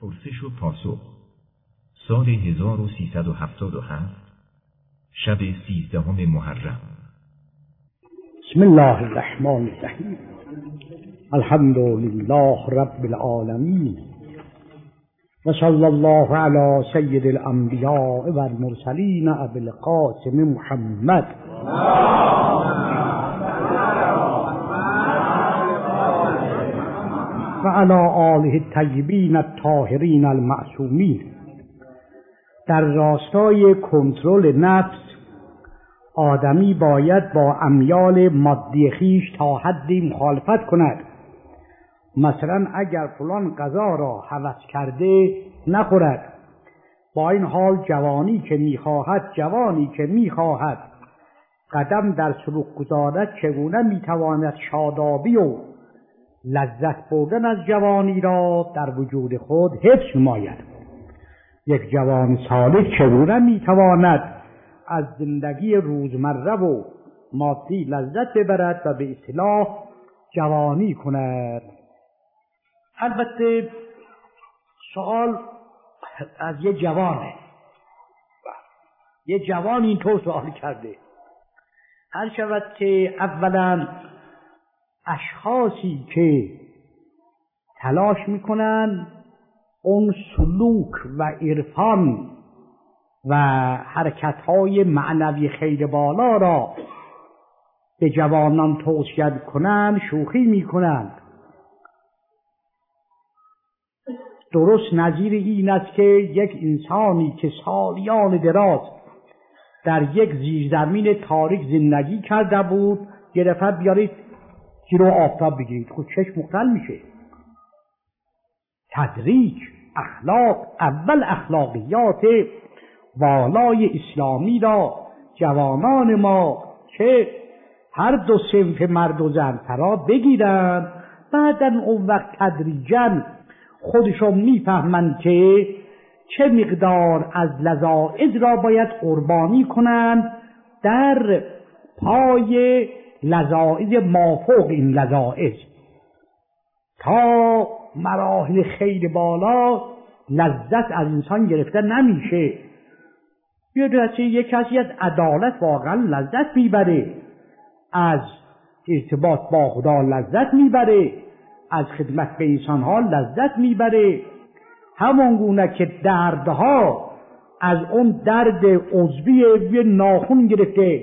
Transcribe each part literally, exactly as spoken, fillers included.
پرسش و پاسخ. سال هزار و سیصد و هفتاد و هفت، شب سیزدهم محرم. بسم الله الرحمن الرحیم. الحمد لله رب العالمین و صلی الله علی سید الانبیاء و المرسلین ابی القاسم محمد و علی آله الطیبین الطاهرین المعصومین. در راستای کنترل نفس آدمی باید با امیال مادی خیش تا حدی مخالفت کند. مثلا اگر فلان غذا را هوس کرده نخورد. با این حال جوانی که میخواهد جوانی که میخواهد قدم در سلوک گذارد چگونه میتواند شادابی و لذت بردن از جوانی را در وجود خود حفظ نماید؟ یک جوان سالک چگونه میتواند از زندگی روزمره و مادی لذت ببرد و به اصطلاح جوانی کند؟ البته سوال از یه جوانه، یه جوان اینطور سوال کرده. هر شود که اولا اشخاصی که تلاش میکنن اون سلوک و عرفان و حرکت‌های معنوی خیلی بالا را به جوانان توصیه کنند شوخی میکنند. درست نظیر این است که یک انسانی که سالیان دراز در یک زیرزمین تاریک زندگی کرده بود یه دفعه بیارید جلو آفتاب بگیرید، خود چشم مختل میشه. تدریج، اخلاق، اول اخلاقیات والای اسلامی را جوانان ما که هر دو صنف مرد و زن فرا بگیرن، بعداً اون وقت تدریجاً خودشون میفهمند که چه مقدار از لذائذ را باید قربانی کنند در پای لذائذ مافوق این لذائذ. تا مراحل خیلی بالا لذت از انسان گرفته نمیشه. یه یک کسی از عدالت واقعا لذت میبره، از ارتباط با خدا لذت میبره، از خدمت به انسانها لذت میبره. همون گونه که دردها از اون درد عضوی روی ناخن گرفته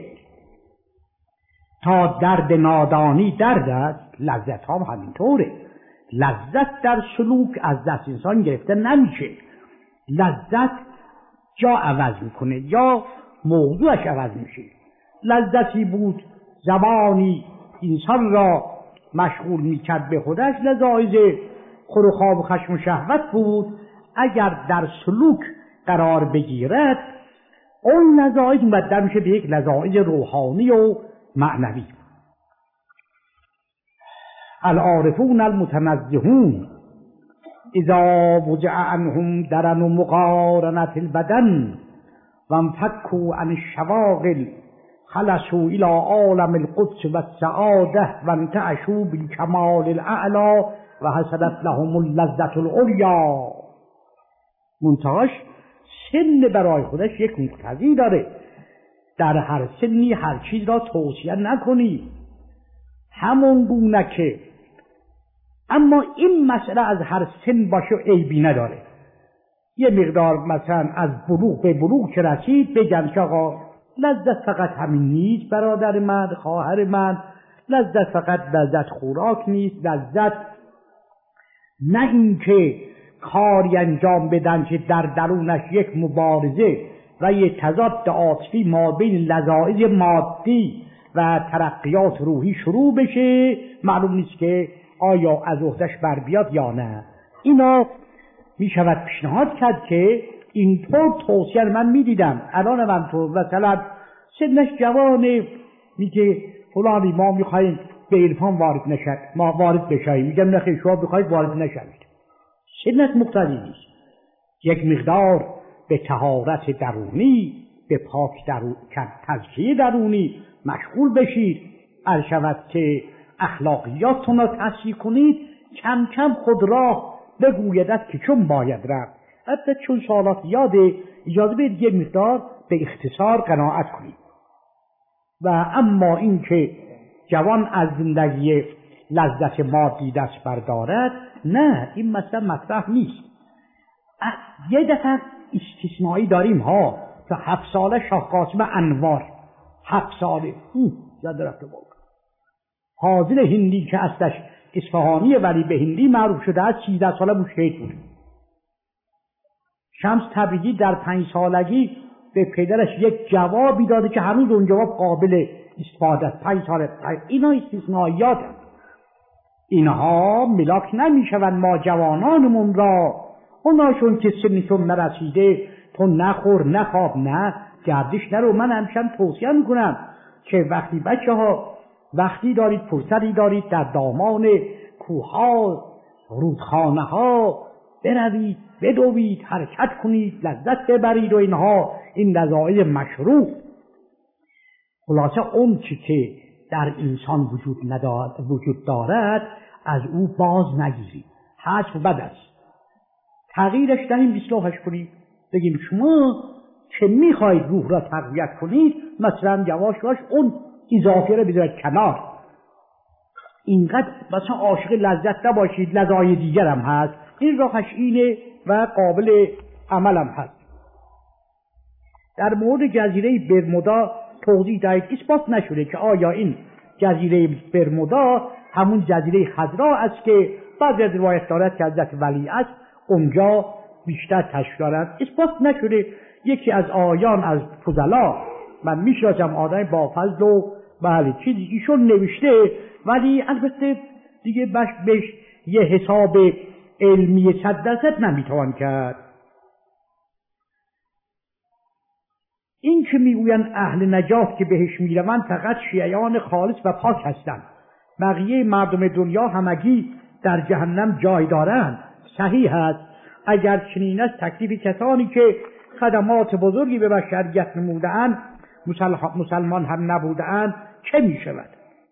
تا درد نادانی درد است، لذت ها هم همینطوره. لذت در سلوک از دست انسان گرفته نمیشه. لذت جا عوض میکنه یا موضوعش عوض میشه. لذتی بود زمانی انسان را مشغول میکرد به خودش، لذایز خور و خواب و خشم و شهوت بود. اگر در سلوک قرار بگیرد اون لذایز مبدل میشه به یک لذایز روحانی و معنوی. العارفون المتنزهون اذا وجع عنهم درن و مقارنت البدن و انفکوا عن الشواغل خلصوا الى عالم القدس و السعاده و انتعشوا بالکمال الاعلی و حصلت لهم اللذت العلیا. منتهاش سن برای خودش یک مقتضی داره. در هر سنی هر چیز را توصیه نکنی همون گونه که، اما این مسئله از هر سن باشه عیبی نداره. یه مقدار مثلا از بلوغ به بلوغ که رسید بگن که آقا لذت فقط همین نیست برادر من، خواهر من، لذت فقط لذت خوراک نیست، لذت نه این که کاری انجام بدن که در درونش یک مبارزه و یک تضاد عاطفی ما بین لذایذ مادی و ترقیات روحی شروع بشه، معلوم نیست که آیا از عهده‌اش بر بیاد یا نه. اینا می شود پیشنهاد کرد که اینطور توصیه من می دیدم. الان من تو مثلا سنش جوانه میگه فلانی ما می خواهیم به عرفان وارد نشد، ما وارد بشاییم. میگم نخیر شما بخواید وارد نشوید، سنت مقتضی نیست. یک مقدار به طهارت درونی، به پاک درون، تزکیه درونی مشغول بشید. هر شود که اخلاقیاتتون را تصحیح کنید، کم کم خود راه بگویدت که چون باید رفت. حتی چون سوالات یاده، اجازه بدید یه مقدار به اختصار قناعت کنید. و اما این که جوان از زندگی لذت مادی دست بردارد، نه، این مثلا مطرح نیست. یه دفعه استثنایی داریم ها، تا هفت ساله شاه قاسم انوار، هفت ساله یاد رفته بود، حاضر هندی که اصلش اصفهانی ولی به هندی معروف شده از سیزده ساله مشهید بود. شمس تبریزی در پنج سالگی به پدرش یک جوابی داده که هنوز اون جواب قابل استفاده است. پنج ساله. اینا استثنائیات، اینها ملاک نمیشوند ما جوانانمون را. اوناشون که سنشون نرسیده تو نخور نخواب نه گردش نرو. من همشم توصیه میکنم که وقتی بچه ها وقتی دارید فرصتی دارید در دامان کوها رودخانه ها بروید بدوید حرکت کنید لذت ببرید و اینها این لذایذ مشروع. خلاصه اون چی که در انسان وجود ندارد وجود دارد از او باز نگیرید. حذف بد است. تغییرش دهیم اصلاحش کنید. بگیم شما که میخواید روح را تقویت کنید مثلا یواش یواش اون اضافه را بذارید کنار. اینقدر مثلا عاشق لذت نباشید، لذای دیگر هم هست. این راهش اینه و قابل عمل هم هست. در مورد جزیره برمودا توضیح دهید. اثبات نشده که آیا این جزیره برمودا همون جزیره خضرا است که بعضی از روایت دارد که حضرت ولی است اونجا بیشتر تشریح دارند. اثبات نشده. یکی از آیان از فضلا، من میشناسم آدم با فضل و بله چیزی ایشون نوشته ولی البته دیگه بش بش یه حساب علمی صد درصد نمیتوان کرد. این که میگویند اهل نجات که بهش میروند فقط شیعیان خالص و پاک هستند، بقیه مردم دنیا همگی در جهنم جای دارند. صحیح است. اگر چنین است تکلیف کسانی که خدمات بزرگی به بشریت نموده‌اند مسلمان هم نبوده‌اند چه میشود؟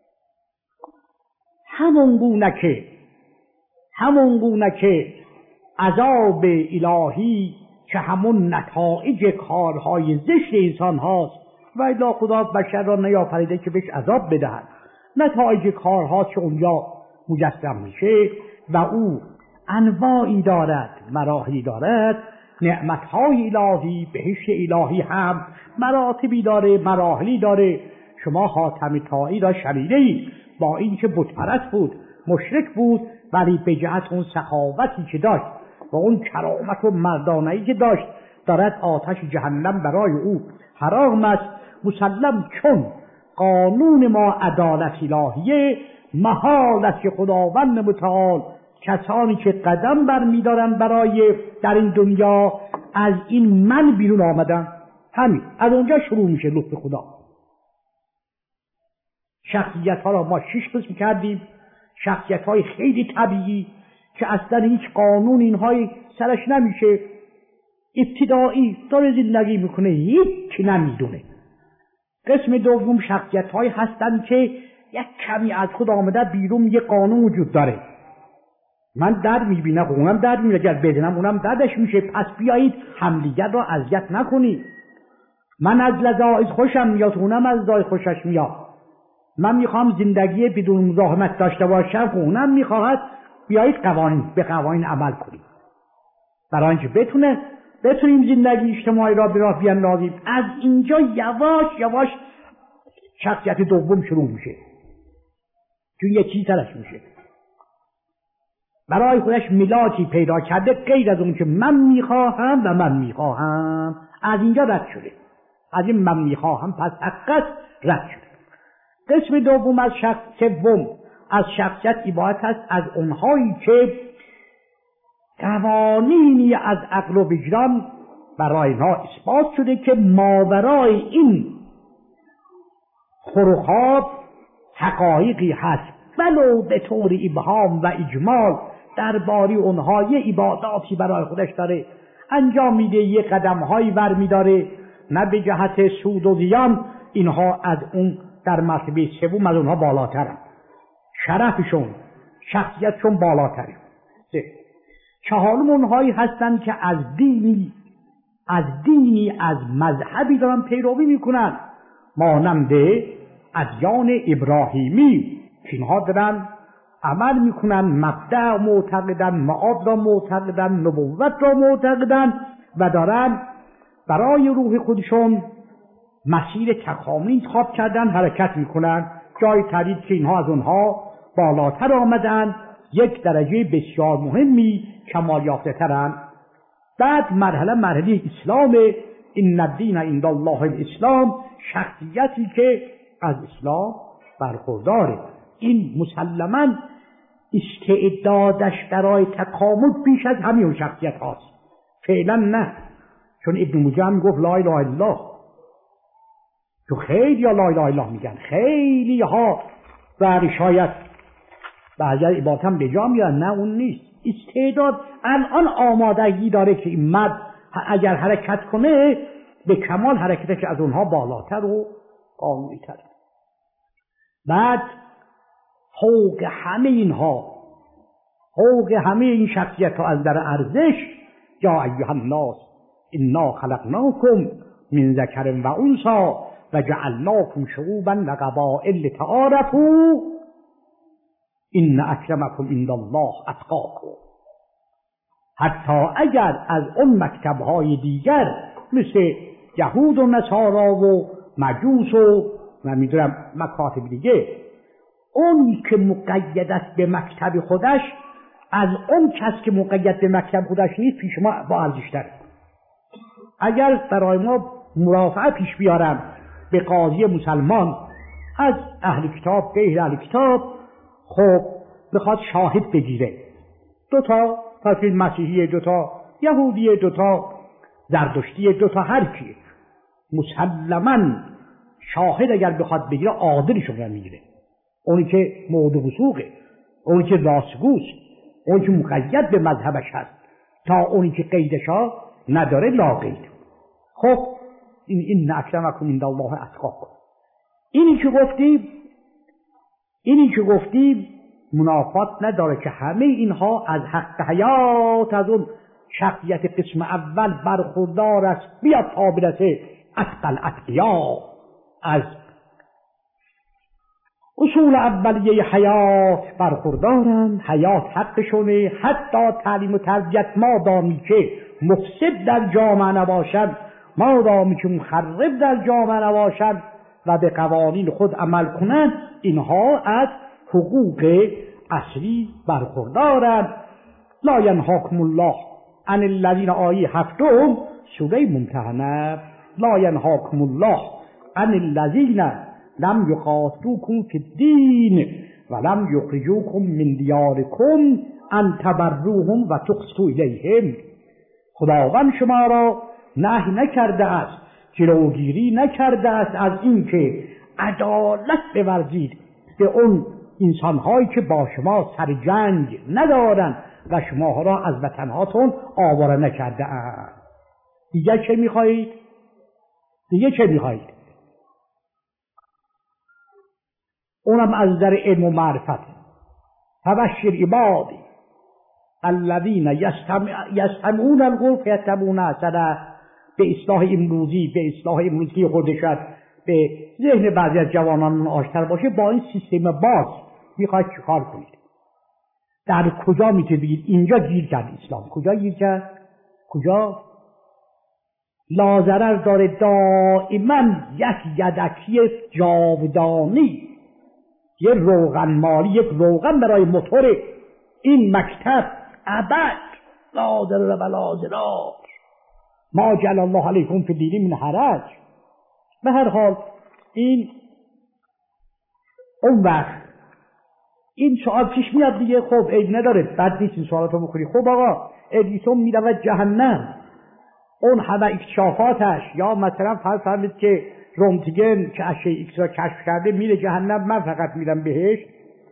همون گونه که همون گونه که عذاب الهی که همون نتایج کارهای زشت انسان هاست و الا خدا بشر را نیافریده که بهش عذاب بدهد، نتایج کارها که اونجا مجسم میشه و او انواعی دارد، مراحلی دارد، نعمتهای الهی، بهشت الهی هم مراتبی داره، مراحلی داره. شما حاتم طایی را شنیدید، با اینکه بتپرست بود، مشرک بود، ولی به جهت اون سخاوتی که داشت و اون کرامت و مردانه‌ای که داشت دارد آتش جهنم برای او حرام است. مسلم چون قانون ما عدالت الهیه، محال است که خداوند متعال کسانی که قدم برمی‌دارند برای در این دنیا از این من بیرون آمدن، همین از اونجا شروع میشه لطف خدا. شخصیت ها را ما شش قسم کردیم. شخصیت های خیلی طبیعی که اصلا هیچ قانون اینهای سرش نمیشه، ابتدایی داره زندگی میکنه، هیچ نمیدونه. قسم دوم شخصیت های هستند که یک کمی از خود آمده بیرون، یه قانون وجود داره. من درد میبینم اونم درد میبینه، اگر بدنم اونم دردش میشه، پس بیایید همدیگر را اذیت نکنید. من از لذایذ خوشم میاد، اونم از لذایذ خوشش میاد. من میخوام زندگی بدون مزاحمت داشته باشم، اونم میخواهد. بیایید قوانین به قوانین عمل کنید برای اینکه بتونه بتونیم زندگی اجتماعی را به راه بیاندازیم. از اینجا یواش یواش شخصیت دوم شروع میشه، چون یکی سرش میشه، برای خودش ملاکی پیدا کرده غیر از اون که من میخواهم و من میخواهم. از اینجا رد شده، از این من میخواهم پس حقیقت رد شده. قسم دوم از شخص سوم از شخصیت عبارت است از اونهایی که قوانینی از عقل و وجدان برای ما اثبات شده که ماورای این خرخاب حقایقی هست، ولو به طور ابهام و اجمال درباره اونها یه عباداتی برای خودش داره انجام میده، یه قدمهایی ور میداره، نه به جهت سود و زیان. اینها از اون در مرتبه سوم از اونها بالاترن، شرفشون شخصیتشون بالاتره. چهارم اونهایی هستند که از دینی از دینی از مذهبی دارن پیروی میکنن مانند ادیان ابراهیمی که اینها دارن عمل میکنن، مبدأ معتقدن، معاد را معتقدن، نبوت را معتقدن و دارن برای روح خودشون مسیر تکاملی انتخاب کردن حرکت میکنن. جای تردید که اینها از اونها بالاتر آمدن، یک درجه بسیار مهمی کمال یافته ترن. بعد مرحله مرحله اسلام، این الدین عند الله الاسلام، شخصیتی که از اسلام برخورداره. این مسلماً استعدادش برای تکامل بیش از همین شخصیت هاست. فعلا نه، چون ابن مجم گفت لا اله الا الله، تو خیلی ها لا اله الا الله میگن، خیلی ها و شاید بعضی عبادت هم به جا میارن، نه اون نیست. استعداد الان آمادگی داره که این مرد اگر حرکت کنه به کمال حرکتش از اونها بالاتر و قانونی تر. بعد فوق همه اینها، فوق همه این شخصیت ها از در ارزش، یا ایها الناس انا خلقناکم من ذکر و انثی و جعلناکم شعوبا و قبائل لتعارفوا ان اکرمکم عند الله اتقاکم. حتی اگر از اون مکتب‌های دیگر مثل یهود و نصارا و مجوس و من میدونم مکاتب دیگه، اون که مقید است به مکتب خودش از اون کس که مقید به مکتب خودش نیست پیش ما با ارزش‌تره. اگر برای ما مرافعه پیش بیارم به قاضی مسلمان از اهل کتاب غیر اهل کتاب، خب بخواد شاهد بگیره، دوتا فرقی مسیحی، دوتا یهودی، دوتا زردشتی، دوتا هر کی، مسلماً شاهد اگر بخواد بگیره عادلشون رو میگیره. اونی که موضوع وثوقه، اونی که راستگوست، اونی که مقید به مذهبش هست، تا اونی که قیدشا نداره لا قید. خب این این اکرمکم عند الله اتقاکم. اینی که گفتیم اینی که گفتیم منافات نداره که همه اینها از حق حیات، از اون شخصیت قسم اول برخوردار است، بیاد تا برسه اتقل اتقیا، از اصول اولیه حیات برخوردارند، حیات حقشونه. حتی تعلیم و تربیت مادامی که مفسد در جامعه نباشد، مادامی که مخرب در جامعه نباشد و به قوانین خود عمل کنند، اینها از حقوق اصلی برخوردارند. لا ینهاکم الله عن الذین، آیه هفتم سوره ممتحنه، لا ینهاکم الله عن الذین لم یقاتلوکم فی الدین و لم یخرجوکم من دیارکم ان تبروهم و تقسطوا الیهم. خداوند شما را نهی نکرده است، جلوگیری نکرده است از این که عدالت بورزید به اون انسانهایی که با شما سر جنگ ندارند و شما را از وطنهاتون آواره نکرده اند. دیگه چه میخواهید؟ دیگه چه میخواهید؟ اونم از در علم و معرفت. فبشر عبادی الذین یستمعون القول فیتبعون احسنه. به اصلاح امروزی، به اصلاح امروزی خود شد به ذهن بعضی از جوانان آشکار باشه، با این سیستم باز میخواید چیکار کنید؟ در کجا میتونید بگید اینجا گیر کرد اسلام؟ کجا گیر کرد؟ کجا؟ لازرر داره دائما یک یدکی جاودانی، یک روغن مالی، یک روغن برای موتور این مکتب ابد لازرر و لازرار ما جعل الله علیکم فی الدین من حرج. به هر حال این اون وقت این سوال پیش میاد دیگه، خب عیب نداره، بد نیست این سوالاتو بکنی. خب آقا ادیسون میرود جهنم، اون همه اکتشافاتش، یا مثلا فرض فرمید که رنتگن که اشعه ایکس را کشف کرده میره جهنم، من فقط میرم بهشت.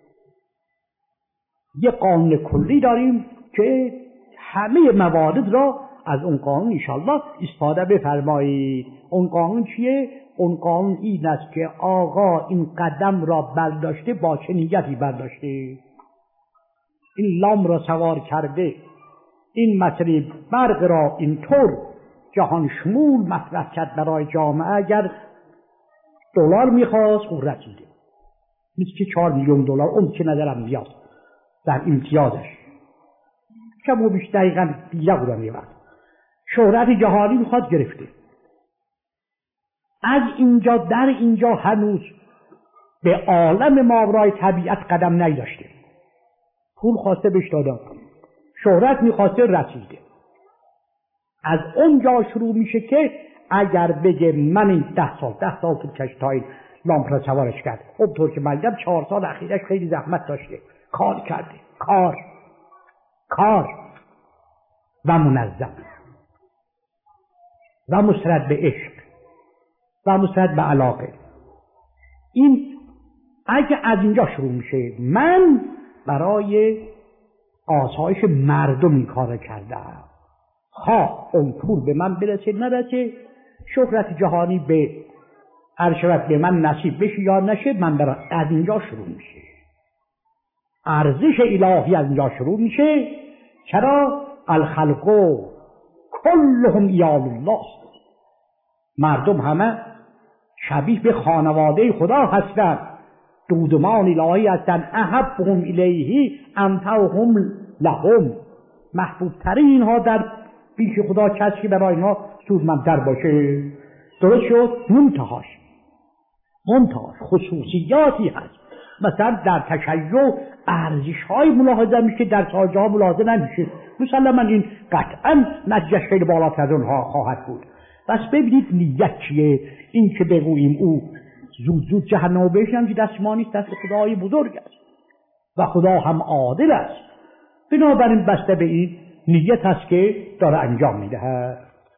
یه قانون کلی داریم که همه موارد را از اون قانون انشالله استفاده بفرمایید. اون قانون چیه؟ اون قانون این است که آقا این قدم را برداشته با چه نیتی برداشته، این لام را سوار کرده این مسئله برق را اینطور جهان شمول مطرح کرد برای جامعه. اگر دلار میخواست خوب رسیده، مثل که چهار میلیون دلار اون که نظرم میاد در امتیازش کم و بیش دقیقا دیگه بودم یه وقت. شهرت جهانی میخواد گرفته. از اینجا در اینجا هنوز به عالم ماورای طبیعت قدم نیداشته. پول خواسته بهش دادن، شهرت میخواسته رسیده. از اونجا شروع میشه که اگر بگه من این ده سال ده سال طول کشید تا این لامپ را سوارش کرد. خب طور که من چهار سال اخیرش خیلی زحمت داشته، کار کرده، کار کار و منظم و مستند به عشق و مستند به علاقه. این اگه از اینجا شروع میشه، من برای آسایش مردم این کار کردم، خواه اون پول به من برسه نرسه، شهرت جهانی به عرشبت به من نصیب بشه یا نشه، من برای از اینجا شروع میشه. ارزش الهی از اینجا شروع میشه. چرا؟ الخلق کلهم عیال الله، مردم همه شبیه به خانواده خدا هستند، دودمان الهی هستند. احبهم الیه انفعهم لهم، محبوب ترین اینها در پیش خدا کسی که برای اینها سودمندتر باشه. درست شد؟ منتهاش منتهاش خصوصیاتی هست. مثلا در تشیع ارزش های ملاحظه میشه در ساجه ها ملاحظه نمیشه. مثلا من این قطعا نتیجهش خیلی بالاتر از اونها خواهد بود. بس ببینید نیت چیه. این که بگوییم او زود زود جهنم بشنم که دست ما نیست، دست خدای بزرگ است و خدا هم عادل است. بنابراین بسته به این نیت است که داره انجام میده.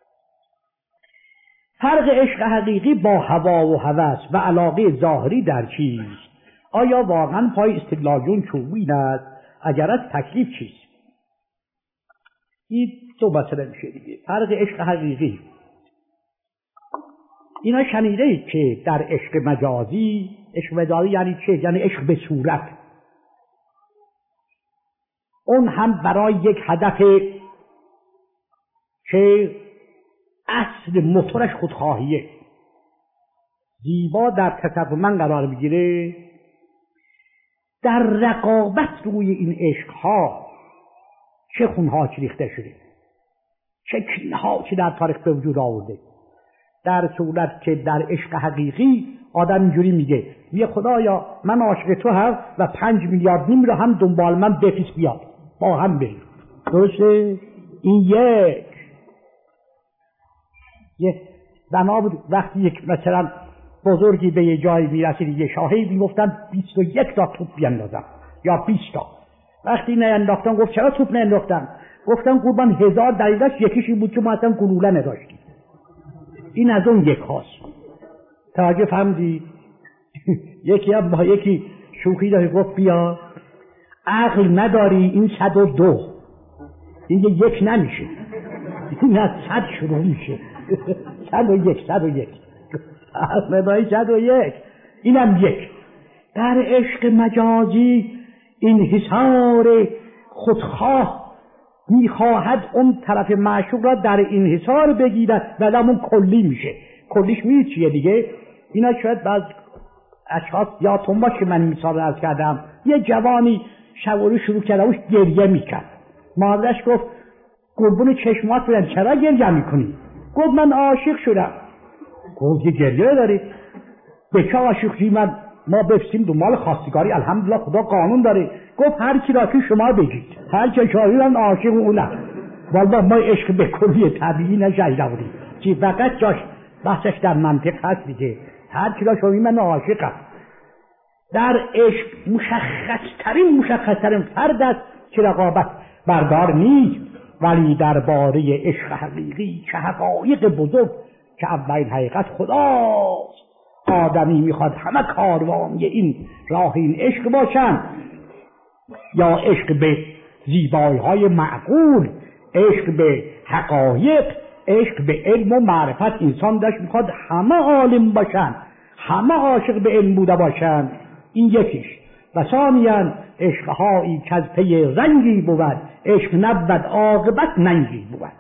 فرق عشق حقیقی با هوا و هوس و علاقه ظاهری در چیست؟ آیا واقعا پای استدلال چوبین است؟ اگر از تکلیف چیست؟ این دو مسئله میشه دیگه. فرق عشق حقیقی، اینا شنیده اید که در عشق مجازی، عشق مجازی یعنی چه؟ یعنی عشق به صورت، اون هم برای یک هدف که اصل موتورش خودخواهیه، زیبا در تصور من قرار بگیره. در رقابت روی این عشقها چه خونها چه ریخته شده، چه کینها چه در تاریخ به وجود آورده. در صورت که در عشق حقیقی آدم اینجوری میگه میگه خدایا من عاشق تو هم و پنج میلیارد نیم رو هم دنبال من بفیس بیاد با هم بریم. درسته؟ این یک یه بنا بود. وقتی یک مثلا بزرگی به یه جایی میرسید، یه شاهی میگفتن بیست و یک تا توپ بیندازم یا بیست تا. وقتی نینداختن گفت چرا توپ نینداختن؟ گفتن قربان هزار دقیقش یکیشی بود که ما اصلا گلوله نداشتیم. این از اون یک هاست. توجه فهمدی؟ یکی هم با یکی شوخی داشت گفت بیا عقل نداری این صد و دو، این یک نمیشه، این از صد شروع میشه. صد و یک صد و یک نداری صد و یک، اینم یک. در عشق مجازی این حصار خودخواه میخواهد اون طرف معشوق را در انحصار بگیرد و همون کلی میشه. کلیش میشه چیه دیگه؟ اینا شاید بعض اشخاص یا تنباش که من مثال عرض کردم، یه جوانی شواری شروع کرده اوش گریه میکرد. مادرش گفت قربون چشمات برن چرا گریه میکنی؟ گفت من عاشق شدم. گفت یه گریه داری؟ به چه عاشق شدی؟ من ما بفسیم دنبال خواستگاری، الحمدلله خدا قانون داره. گفت هر کی را که شما بگید، هر کی شاهی من عاشق اونم. والله ما عشق به کلی طبیعی نشیده بودیم که فقط جاش بحثش در منطق هست دیگه. هر کی را شاهی من عاشقم. در عشق مشخص ترین مشخص ترین فرد است که رقابت بردار نیست، ولی درباره عشق حقیقی که حقایق بزرگ که اولین حقیقت خداست، آدمی میخواد همه کاروانی این راه این عشق باشن، یا عشق به زیبایی های معقول، عشق به حقایق، عشق به علم و معرفت. انسان داشت میخواد همه عالم باشن، همه عاشق به علم بوده باشن. این یکیش. و ثانیاً عشقهایی که از پی رنگی بود، عشق نبود عاقبت ننگی بود.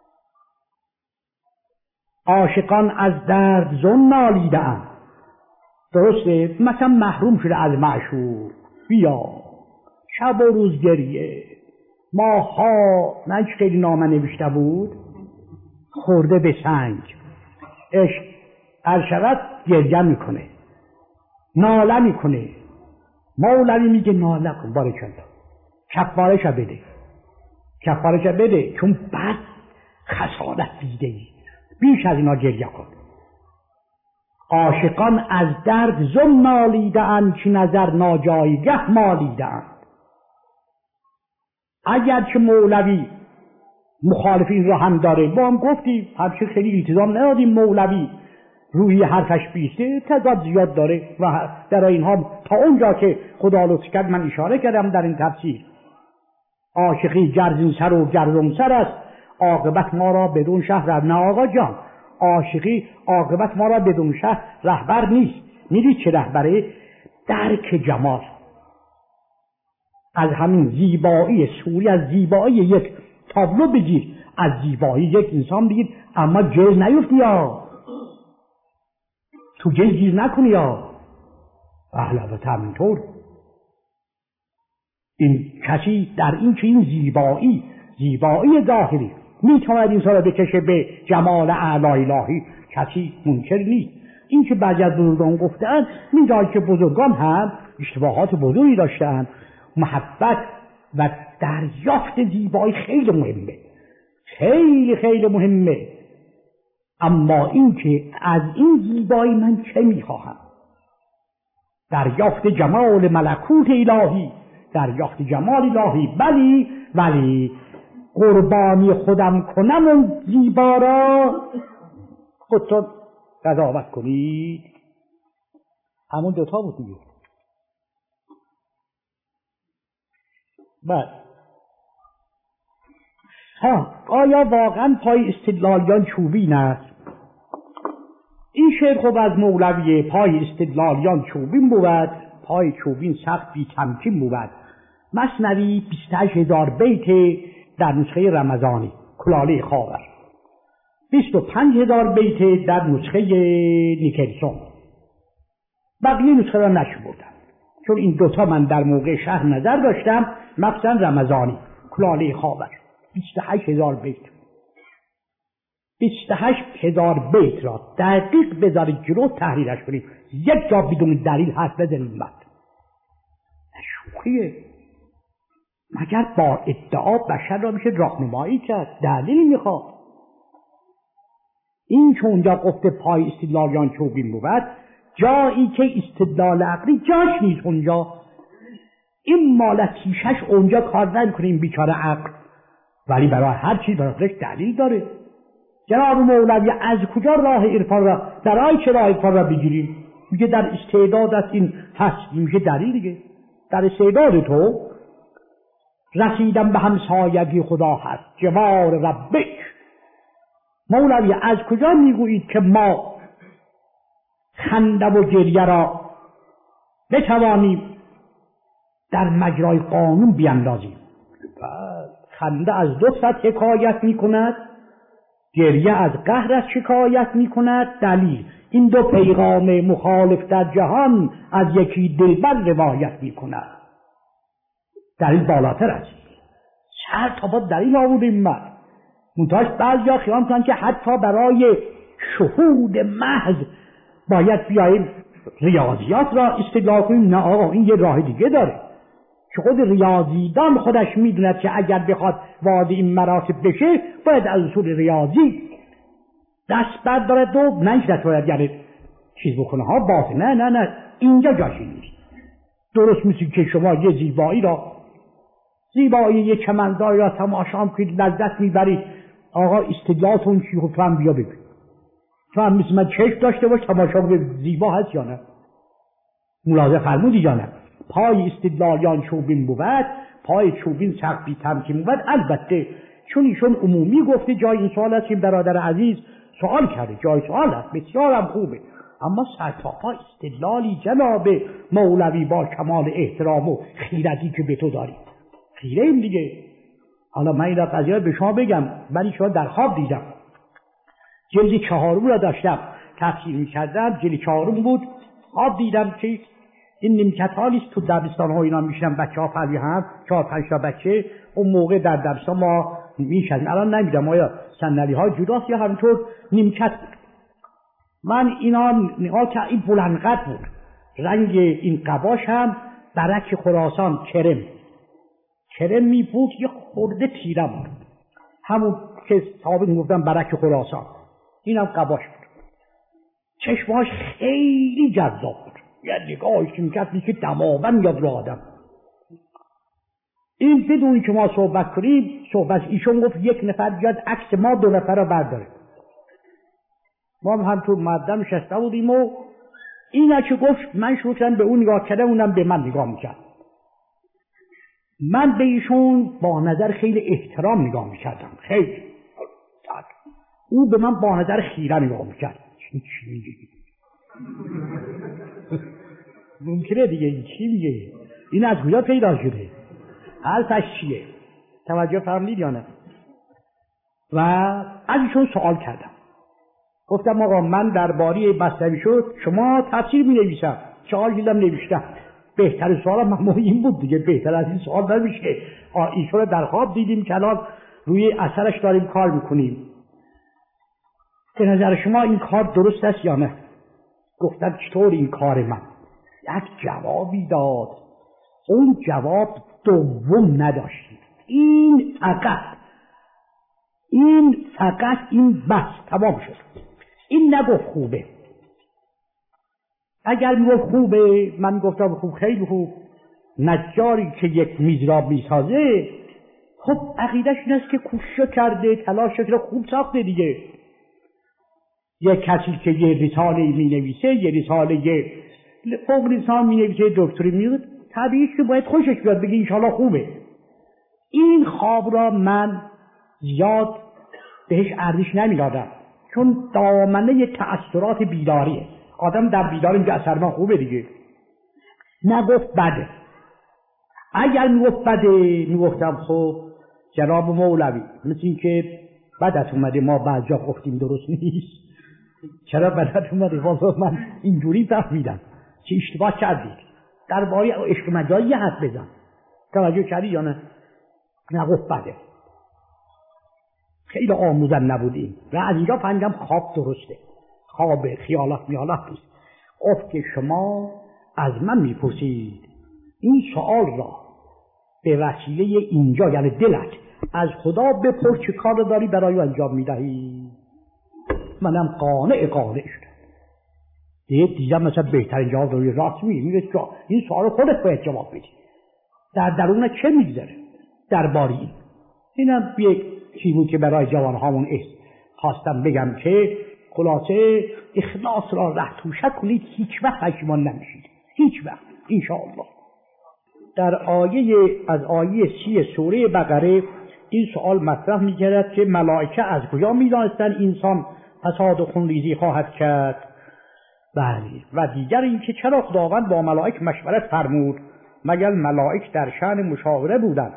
عاشقان از درد زن نالیده‌اند. درسته؟ مثلا محروم شده از معشوق، بیا شب و روز گریه، ماها نه خیلی نامه نوشته بود، خورده به سنگ، عشق عرشبت گریه میکنه، ناله میکنه. مولوی میگه ناله کن، بارکالله، کفارش بده، کفارش بده، چون بد خسارت دیده ای، بیش از اینا گریه کن. عاشقان از درد زن نالیده‌اند، چه نظر ناجایگه مالیده‌اند. اگر که مولوی مخالف این را هم داره، با هم گفتیم همچه خیلی التزام ندادیم مولوی روی حرفش بیسته، تضاد زیاد داره و در اینها تا اونجا که خدا لطف کرد من اشاره کردم در این تفسیر، عاشقی گرزین سر و گردون سر است، عاقبت ما را بدون شهر نه آقا جان، عاشقی عاقبت ما را بدون شهر رهبر نیست. میدید چه رهبره؟ درک جمال. از همین زیبایی سوری، از زیبایی یک تابلو بگیر، از زیبایی یک انسان بگیر، اما گیر نیفتی، یا تو گیر گیر نکنی، یا احلابت همینطور. این کسی در این که این زیبایی زیبایی ظاهری میتواند این را بکشه به جمال اعلی الهی، کسی منکر نیست. این که بعضی از بزرگان گفتند، میداند که بزرگان هم اشتباهات بزرگی داشتند. محبت و دریافت زیبایی خیلی مهمه، خیلی خیلی مهمه. اما این که از این زیبایی من چه میخواهم؟ دریافت جمال ملکوت الهی، دریافت جمال الهی، ولی ولی قربانی خودم کنم اون زیبا را خودتون قضاوت کنید. همون دوتا بود دیگه. بله. ها آیا واقعا پای استدلالیان چوبین است؟ این شعر خب از مولویه، پای استدلالیان چوبین بود، پای چوبین سخت بی تمکین بود. مثنوی بیست و هشت هزار بیت در نسخه رمضانی کلاله خاور، بیست و پنج هزار بیت در نسخه نیکلسون. بقیه نسخه را نشمردم چون این دوتا من در موقع شهر نظر داشتم، مخصوصا رمضانی کلاله خاور بیست و هشت هزار بیت. بیست و هشت هزار بیت را دقیق بذارید جلو تحریرش کنید، یک جا بدون دلیل حرف بزنید. بعد شوخیه، مگر با ادعا بشر را میشه راهنمایی کرد؟ دلیل میخواد. این که اونجا گفته پای استدلالیان چوبین بود، جایی که استدلال عقلی جاش نیست اونجا. این مالتیشش اونجا کار نمیکنه، بیچاره عقل، ولی برای هر چیز برایش دلیل داره. جناب مولوی از کجا راه عرفان را، برای چه راه عرفان را بگیریم؟ میگه در استعداد است این هست، میگه دلیل دیگه. در استعداد تو رسیدم به همسایگی خدا هست، جوار ربک. مولوی از کجا میگویید که ما خنده و گریه را بتوانیم در مجرای قانون بیاندازیم؟ خنده از دو سطح حکایت میکند، گریه از قهرش شکایت میکند. دلیل این دو پیغام مخالف در جهان از یکی دلبر روایت میکند. دلیل بالاتر است. سر تا با دلیل آوردیم من منتاش بعضی ها خیال کنند که حتی برای شهود محض باید بیاییم ریاضیات را استدلال کنیم. نه آقا، این یه راه دیگه داره که خود ریاضیدان خودش میدوند که اگر بخواد وارد این مراتب بشه باید از اصول ریاضی دست بردارد و نشد باید یعنی چیز بکنه ها باطل. نه نه نه اینجا جاشی نیست. درست مثل که شما یه زیبایی را زیبایی یه چمنزاری را تماشا کنید لذت میبرید، آقا استدلالتون چی؟ خود تو هم بیا بگید، تو هم مثل من چشم داشته باش تماشا کنید زیبا هست یا نه. ملاحظه فرمودی یا نه؟ پای استدلالیان چوبین بود، پای چوبین سخت بی تمکین بود. البته چون ایشون عمومی گفته، جای این سوال هست که برادر عزیز سوال کرده، جای سوال هست، بسیار هم خوبه. اما سرتاپا استدلالی جناب مولوی با کمال احترام و خیرتی که به تو داری. خیره این دیگه. حالا من این را قضیه به شما بگم. من شما در خواب دیدم. جلد چهارم را داشتم تفسیر می‌کردم. جلد چهارم بود. خواب دیدم که این نیمکت حالیست تو دبستان ها اینا میشنن بچه ها پروی هم چهار پنج تا بچه اون موقع در دبستان ما میشن. الان نمیدونم آیا صندلی ها جداست یا همینطور نیمکت بود. من اینا نگاه که این بلندقد بود. رنگ این قباش هم برک خراسان کرم کرم می بود. یه خورده تیره بود. همون که صحابه میگفتن برک خراسان. اینم قباش بود. چشماش خیلی جذاب بود. یه نگاهش میکرد که دماوند یاد رو آدم. این بدونی که ما صحبت کنیم صحبت ایشون گفت یک نفر بیاد عکس ما دو نفر رو برداره. ما هم تو مقدم نشسته بودیم و اینا که گفت من شروع کردم به اون نگاه کردم اونم به من نگاه میکرد. من به ایشون با نظر خیلی احترام نگاه میکردم. خیلی او به من با نظر خیره نگاه میکرد. چی چی میگی؟ ممکنه دیگه این چی میگه؟ این از کجا پیدا شده؟ حرفش چیه؟ توجه فرمودید یا نه؟ و از ایشون سوال کردم. گفتم آقا من درباره مثنوی شد شما تفسیر می نویسم. سوال دیدم نوشتم. بهتر سوال من این بود دیگه. بهتر از این سوال نمیشه. ایشون رو در خواب دیدیم که الان روی اثرش داریم کار میکنیم. به نظر شما این کار درست است یا نه؟ گفتم چطور این کار من؟ یک جوابی داد. اون جواب دوم نداشتیم. این فقط این فقط این بس تمام شد. این نگفت خوبه. اگر میگفت خوبه من گفتم خوب خیلی خوب. نجاری که یک میز را میسازه خب عقیدش این است که کوشش کرده تلاش کرده خوب ساخته دیگه. یک کسی که یه رساله می نویسه یه رساله فوق لیسانس می نویسه دکتری میاد طبیعیه که باید خوشش بیاد بگه انشالله خوبه. این خواب را من زیاد بهش ارزش نمیدادم چون دامنه تأثیرات بیداریه. آدم در بیدار اینجا اثر ما خوبه دیگه. نگفت بده. اگر میگفت بده میگفتم خب جناب مولوی مثل این که بدت اومده ما بعض جا گفتیم درست نیست. چرا بدت اومده؟ والا من اینجوری فهمیدم که اشتباه کردید. درباره عشق مجازی یه حرف بزن. توجه کردی یا نه؟ نگفت بده. خیلی آموزن نبودیم و از اینجا فهمیدم خواب درسته. خواب خیالات میالات نیست. گفت که شما از من میپرسید این سوال را به وسیله اینجا یعنی دلت از خدا بپرس چه کار داری برای انجام میدهی. منم قانع قانع شدم. دیگه دیدم مثلا بهترین جواب داری. راست میگی. میگه این سوال خودت باید جواب بدی. در درون چه میگذره درباره این؟ اینم یک چیزی بود که برای جوان هامون خواستم بگم که خلاصه اخلاص را ره توشک کنید هیچ وقت پشیمان نمیشید. هیچ وقت انشاءالله. در آیه از آیه سی سوره بقره این سوال مطرح می‌گردد که ملائکه از کجا می‌دانستند انسان فساد و خونریزی خواهد کرد. بله. و دیگر اینکه چرا خداوند با ملائک مشورت فرمود مگر ملائک در شأن مشاوره بودند.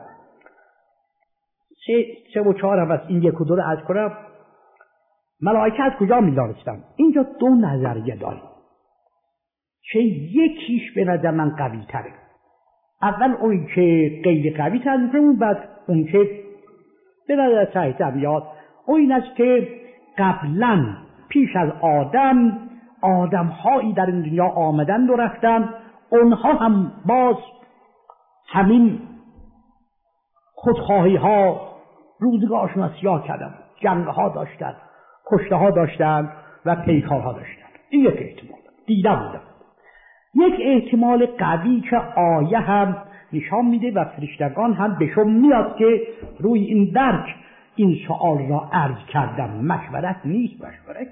سه, سه و چهار هم از این یک و دو رو عرض کنم. ملائکه از کجا می‌دانستند؟ اینجا دو نظریه داریم که یکیش به نظر من قوی تره. اول اون که غیر قوی تر می‌کنه بعد اون که به نظر صحیح میاد. اون این است که قبلا پیش از آدم آدم‌هایی در این دنیا آمدند و رفتند. اونها هم باز همین خودخواهی ها روزگارشون را سیاه کردن. جنگ ها داشتن، کشته ها داشتن و پیکار ها داشتن. این یک احتمال دیده بودم. یک احتمال قوی که آیه هم نشان میده و فرشتگان هم بهشون میاد که روی این درک این سوال را عرض کردم. مشورت نیست. مشورت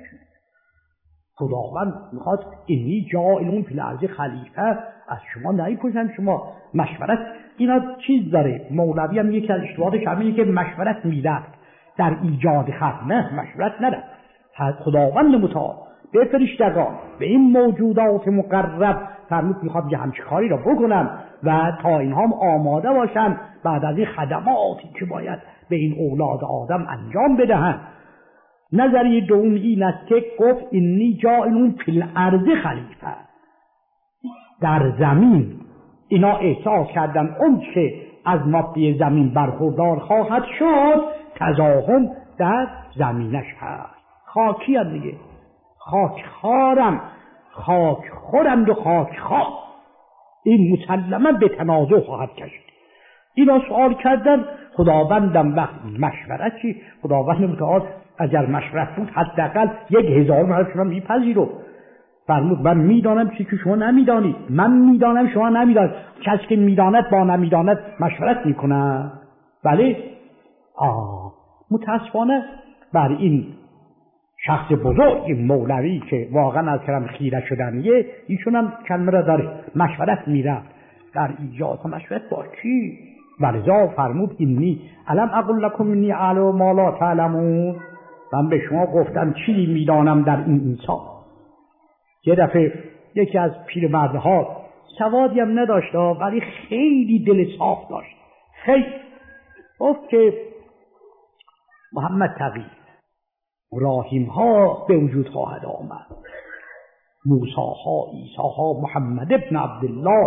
خداوند میخواد اینی جاعلون فی الارض خلیفه از شما نمیپرسن شما مشورت. اینا چیز داره. مولوی هم یکی از اشتباهاتش همینه که مشورت میداد در ایجاد خلق. نه مشورت نده. خداوند متعال به فرشتگان، به این موجودات مقرب فرمود میخوام یه همچه کاری را بکنم و تا اینها هم آماده باشن بعد از این خدماتی که باید به این اولاد آدم انجام بدهن. نظریه دوم این است که گفت اینی جاعلون فی الارض خلیفه، در زمین اینا احساس کردن اون که از مادی زمین برخوردار خواهد شد تزاحم در زمینش هست. خاکی هم دیگه، خاک خارم، خاک خورند و خاک خواه، این مسلما به تنازع خواهد کشید. اینا سوال کردن خداوندم وقت مشورت چی؟ خداوند متعال اگر مشورت بود حداقل یک هزار مرد شما میپذیرو. فرمود من میدانم چیزی که شما نمیدانید، من میدانم شما نمیدانید. کسی که میداند با نمیداند مشورت میکنه. بله آه متاسفانه بر این شخص بزرگ مولوی که واقعا از کرم خیره شدنیه، ایشون هم کلمه را داره، مشورت میرفت در ایجاد مشورت با کی؟ ولذا فرمود اینی علم اقول لکم اینی اعلم ما لا تعلمون، من به شما گفتم چی میدانم در این انسان. یه دفعه یکی از پیرمردها سوادی هم نداشت ولی خیلی دل صاف داشت، خیلی گفت که محمد تقی ابراهیم ها به وجود خواهد آمد، موسی ها، عیسی ها، محمد ابن عبدالله،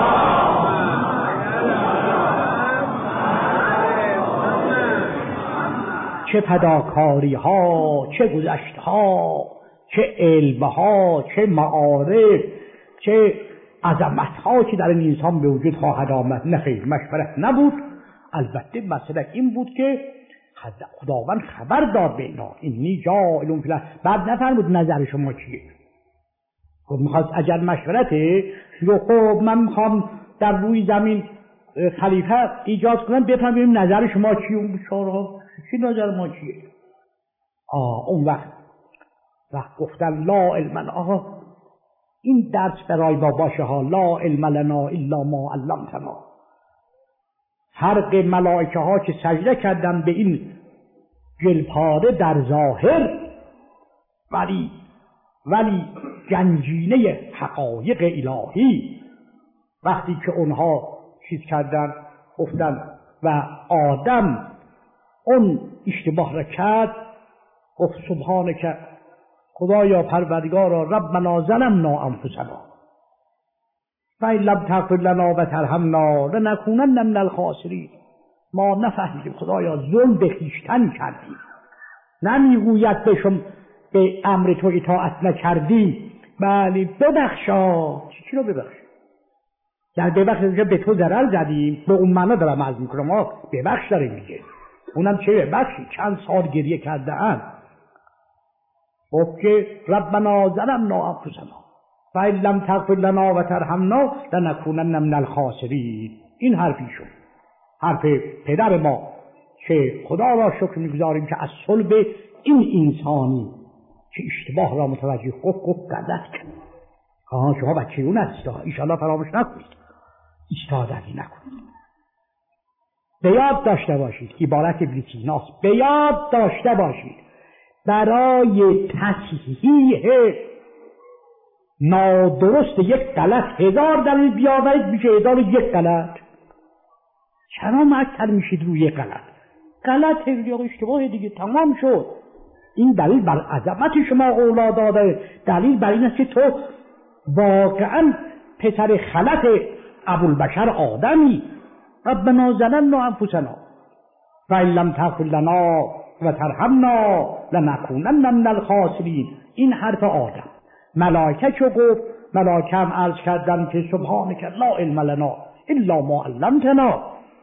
چه فداکاری ها، چه گذشت ها، چه علم ها، چه معارف، چه عظمت ها که در این انسان به وجود خواهد آمد. نه خیر، مشورت نبود. البته مسئله این بود که خداوند خبر داد به اینا اینی جاعلون فی الارض. بعد نفرمود نظر شما چیه؟ خب میخواست اجل مشورته، خب من میخوام در روی زمین خلیفه ایجاد کنم، بفهمیم نظر شما چیه. اون بیچاره‌ها چی نظر ما چیه؟ آه اون وقت وقت گفتن لا علم لنا. آها این درس برای ما باشه ها، لا علم لنا الا ما علمتنا. فرق ملائکه ها که سجده کردن به این گلپاره در ظاهر، ولی ولی گنجینه حقایق الهی وقتی که اونها چیز کردن گفتن و آدم اون اشتباه را کرد، گفت سبحانک خدایا پروردگارا ربنا ظلمنا انفسنا فإن لم تغفر لنا و ترحمنا لنکونن من الخاسرین. ما نفهمیدیم خدایا، ظلم به خویشتن کردیم، نمیگوید به شما به امر تو اطاعت نکردیم. بله ببخشا. چی رو ببخش؟ در ببخش به تو ضرر زدیم، به اون معنا دارم عرض میکنم. ما ببخش داره میگه، اونم چه ببخشی؟ چند سال گریه کرده اند. خب که ربنا ظلمنا انفسنا فإن لم تغفر لنا و ترحمنا لنکونن من الخاسرین. این حرفیشون، حرف پدر ما که خدا را شکر میگذاریم که از صلب این انسانی که اشتباه را متوجه خوب خوب غلط کرد. آها شما بچه اون هستی، ایشالله فراموش نکنید، ایستادگی نکنید. به یاد داشته باشید، عبارت ابن سیناست، به یاد داشته باشید برای تصحیح نادرست یک غلط هزار دلیل بیاورید میشه هزار یک غلط. چرا معطل میشید روی یک غلط؟ غلط یا اشتباه دیگه تمام شد. این دلیل بر عظمت شما اولاد داده، دلیل بر این است که تو واقعا پسر خلط ابوالبشر آدمی. ربنا ظلمنا انفسنا فإن لم تغفر لنا و ترحمنا لنکونن من الخاسرین. این حرف آدم. ملائکه چو گفت، ملائکه هم عرض کردن که سبحانک لا علم لنا الا ما علمتنا.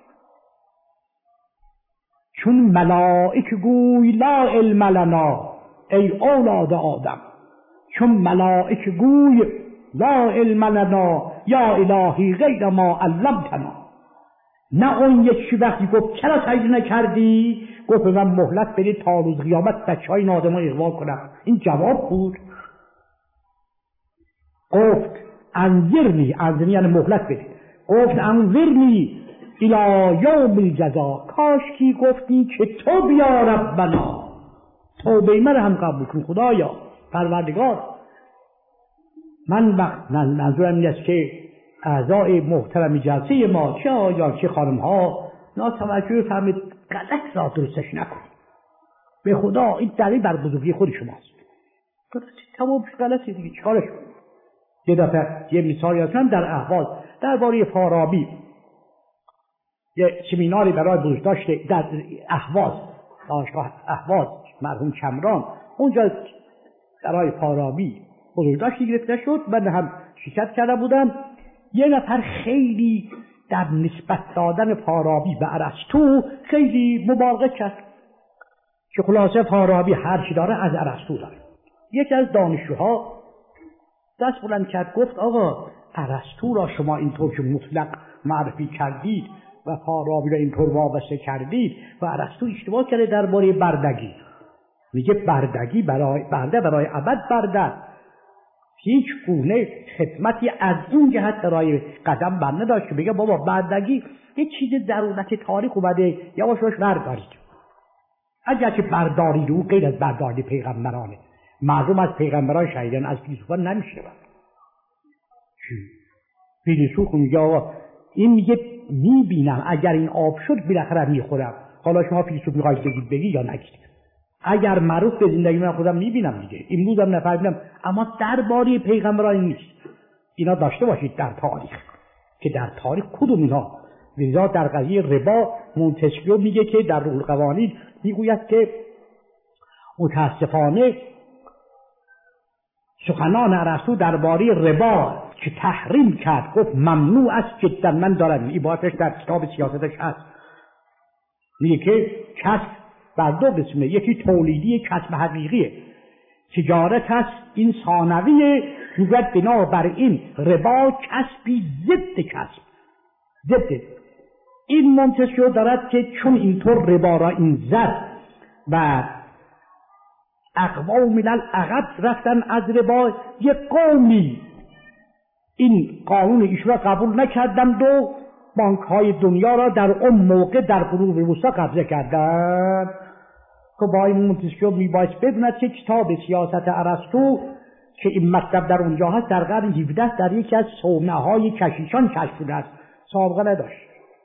چون ملائکه گوی لا علم لنا ای اولاد آدم، چون ملائکه گوی لا علم لنا یا الهی غیر ما علمتنا. نه اون یکی وقتی گفت چرا سجده نکردی، گفت من مهلت بدید تا روز قیامت بچه های نادم ها اغوا کنم. این جواب بود. گفت انظرنی، انظرنی یعنی مهلت بدید، گفت انظرنی الی یوم الجزا. کاش کی گفتی که تو بیا ربنا، توبه من هم قبول کن خدایا پروردگار، من وقت منظورم این است که اعضای محترم جلسه ما چه آیا چه خانم ها ناتوجه فهمید غلط را درستش نکنید. به خدا این دلیل بر بزرگی خود شماست. تمام غلطی دیگه چیکارش کنید؟ یه دفعه یه مثالی هستم در اهواز درباره فارابی یه سمیناری برای بزرگداشت در اهواز دانشگاه اهواز مرحوم کمران اونجا برای فارابی بزرگداشتی گرفته شد. من هم شرکت کرده بودم. یه نفر خیلی در نسبت دادن فارابی به ارسطو خیلی مبالغه کرد که خلاصه فارابی هر چی داره از ارسطو داره. یکی از دانشجوها دست بلند کرد گفت آقا ارسطو را شما اینطور که مطلق معرفی کردید و فارابی را اینطور وابسته کردید و ارسطو اشتباه کرده درباره بردگی. میگه بردگی برای برده برای ابد برده، هیچ گونه خدمتی از این جهت برای قدم بر نداشت که بگه بابا بردگی یه چیز ضرورت تاریخ اومده یواش یواش بردارید. اگر که بردارید او غیر از برداری پیغمبرانه، مردم از پیغمبران شهیدن، از فیلسوفان نمیشه. فیلسوف میگه آقا این میگه میبینم اگر این آب شد بالاخره میخورم. حالا شما فیلسوف میخواید بگید بگی یا نگید. اگر معروف به زندگی من خودم میبینم دیگه، امروز هم نفهمیدم، اما درباره پیغمبران نیست. اینا داشته باشید در تاریخ که در تاریخ کدوم اینا. لذا در قضیه ربا مونتسکیو میگه که در روح القوانین میگوید که متاسفانه سخنان ارسطو درباره ربا که تحریم کرد گفت ممنوع است جدا. من دارم این عبارتش در کتاب سیاستش هست. میگه که کسب بر دو قسمه، یکی تولیدی کسب حقیقیه، تجارت هست، این ثانویه. میگوید بنابراین ربا کسبی ضد کسب، ضد. این مونتسکیو دارد که چون اینطور ربا را این زد و اقوام ملل عقب رفتن از ربا، یک قومی این قانون ایشون را قبول نکردند و بانک های دنیا را در اون موقع در قرون وسطی قبضه کردند. که با این مونتسکیو میبایست بدوند که کتاب سیاست ارسطو که این مطلب در اونجا هست در قرن هفدهم در یکی از صومعه های کشیشان کشف شده است، سابقه نداشت.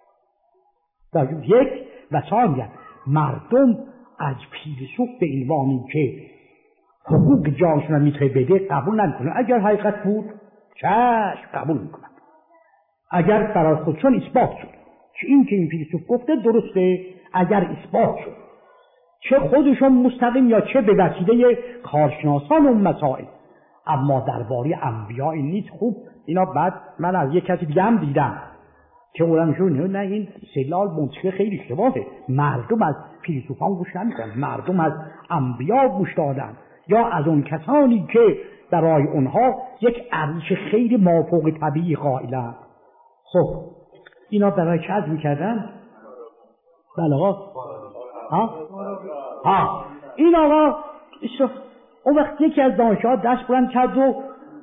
در یک و ثانیا مردم از فیلسوف به عنوانی که حقوق جانشون را میتونه بده قبول نمیکنه. اگر حقیقت بود چشم قبول میکنن، اگر برای خودشون اثبات شد که این که این فیلسوف گفته درسته، اگر اثبات شد چه خودشون مستقیم یا چه به وسیله کارشناسان اون مسائل. اما درباره انبیاء این نیست. خوب اینا بعد من از یک کسی دیگه هم دیدم که اونمشون نه این سلال منطقه خیلی اشتباهه. مردم از فیلسوفان گوش نمیکنن، مردم از انبیا گوش دادن یا از اون کسانی که برای اونها یک ارزش خیلی مافوق طبیعی قائلن. خب اینا برای چه عرض میکردن؟ بله آقا ها؟ ها این آقا اون وقت یکی از دانشجوها دست بلند کرد و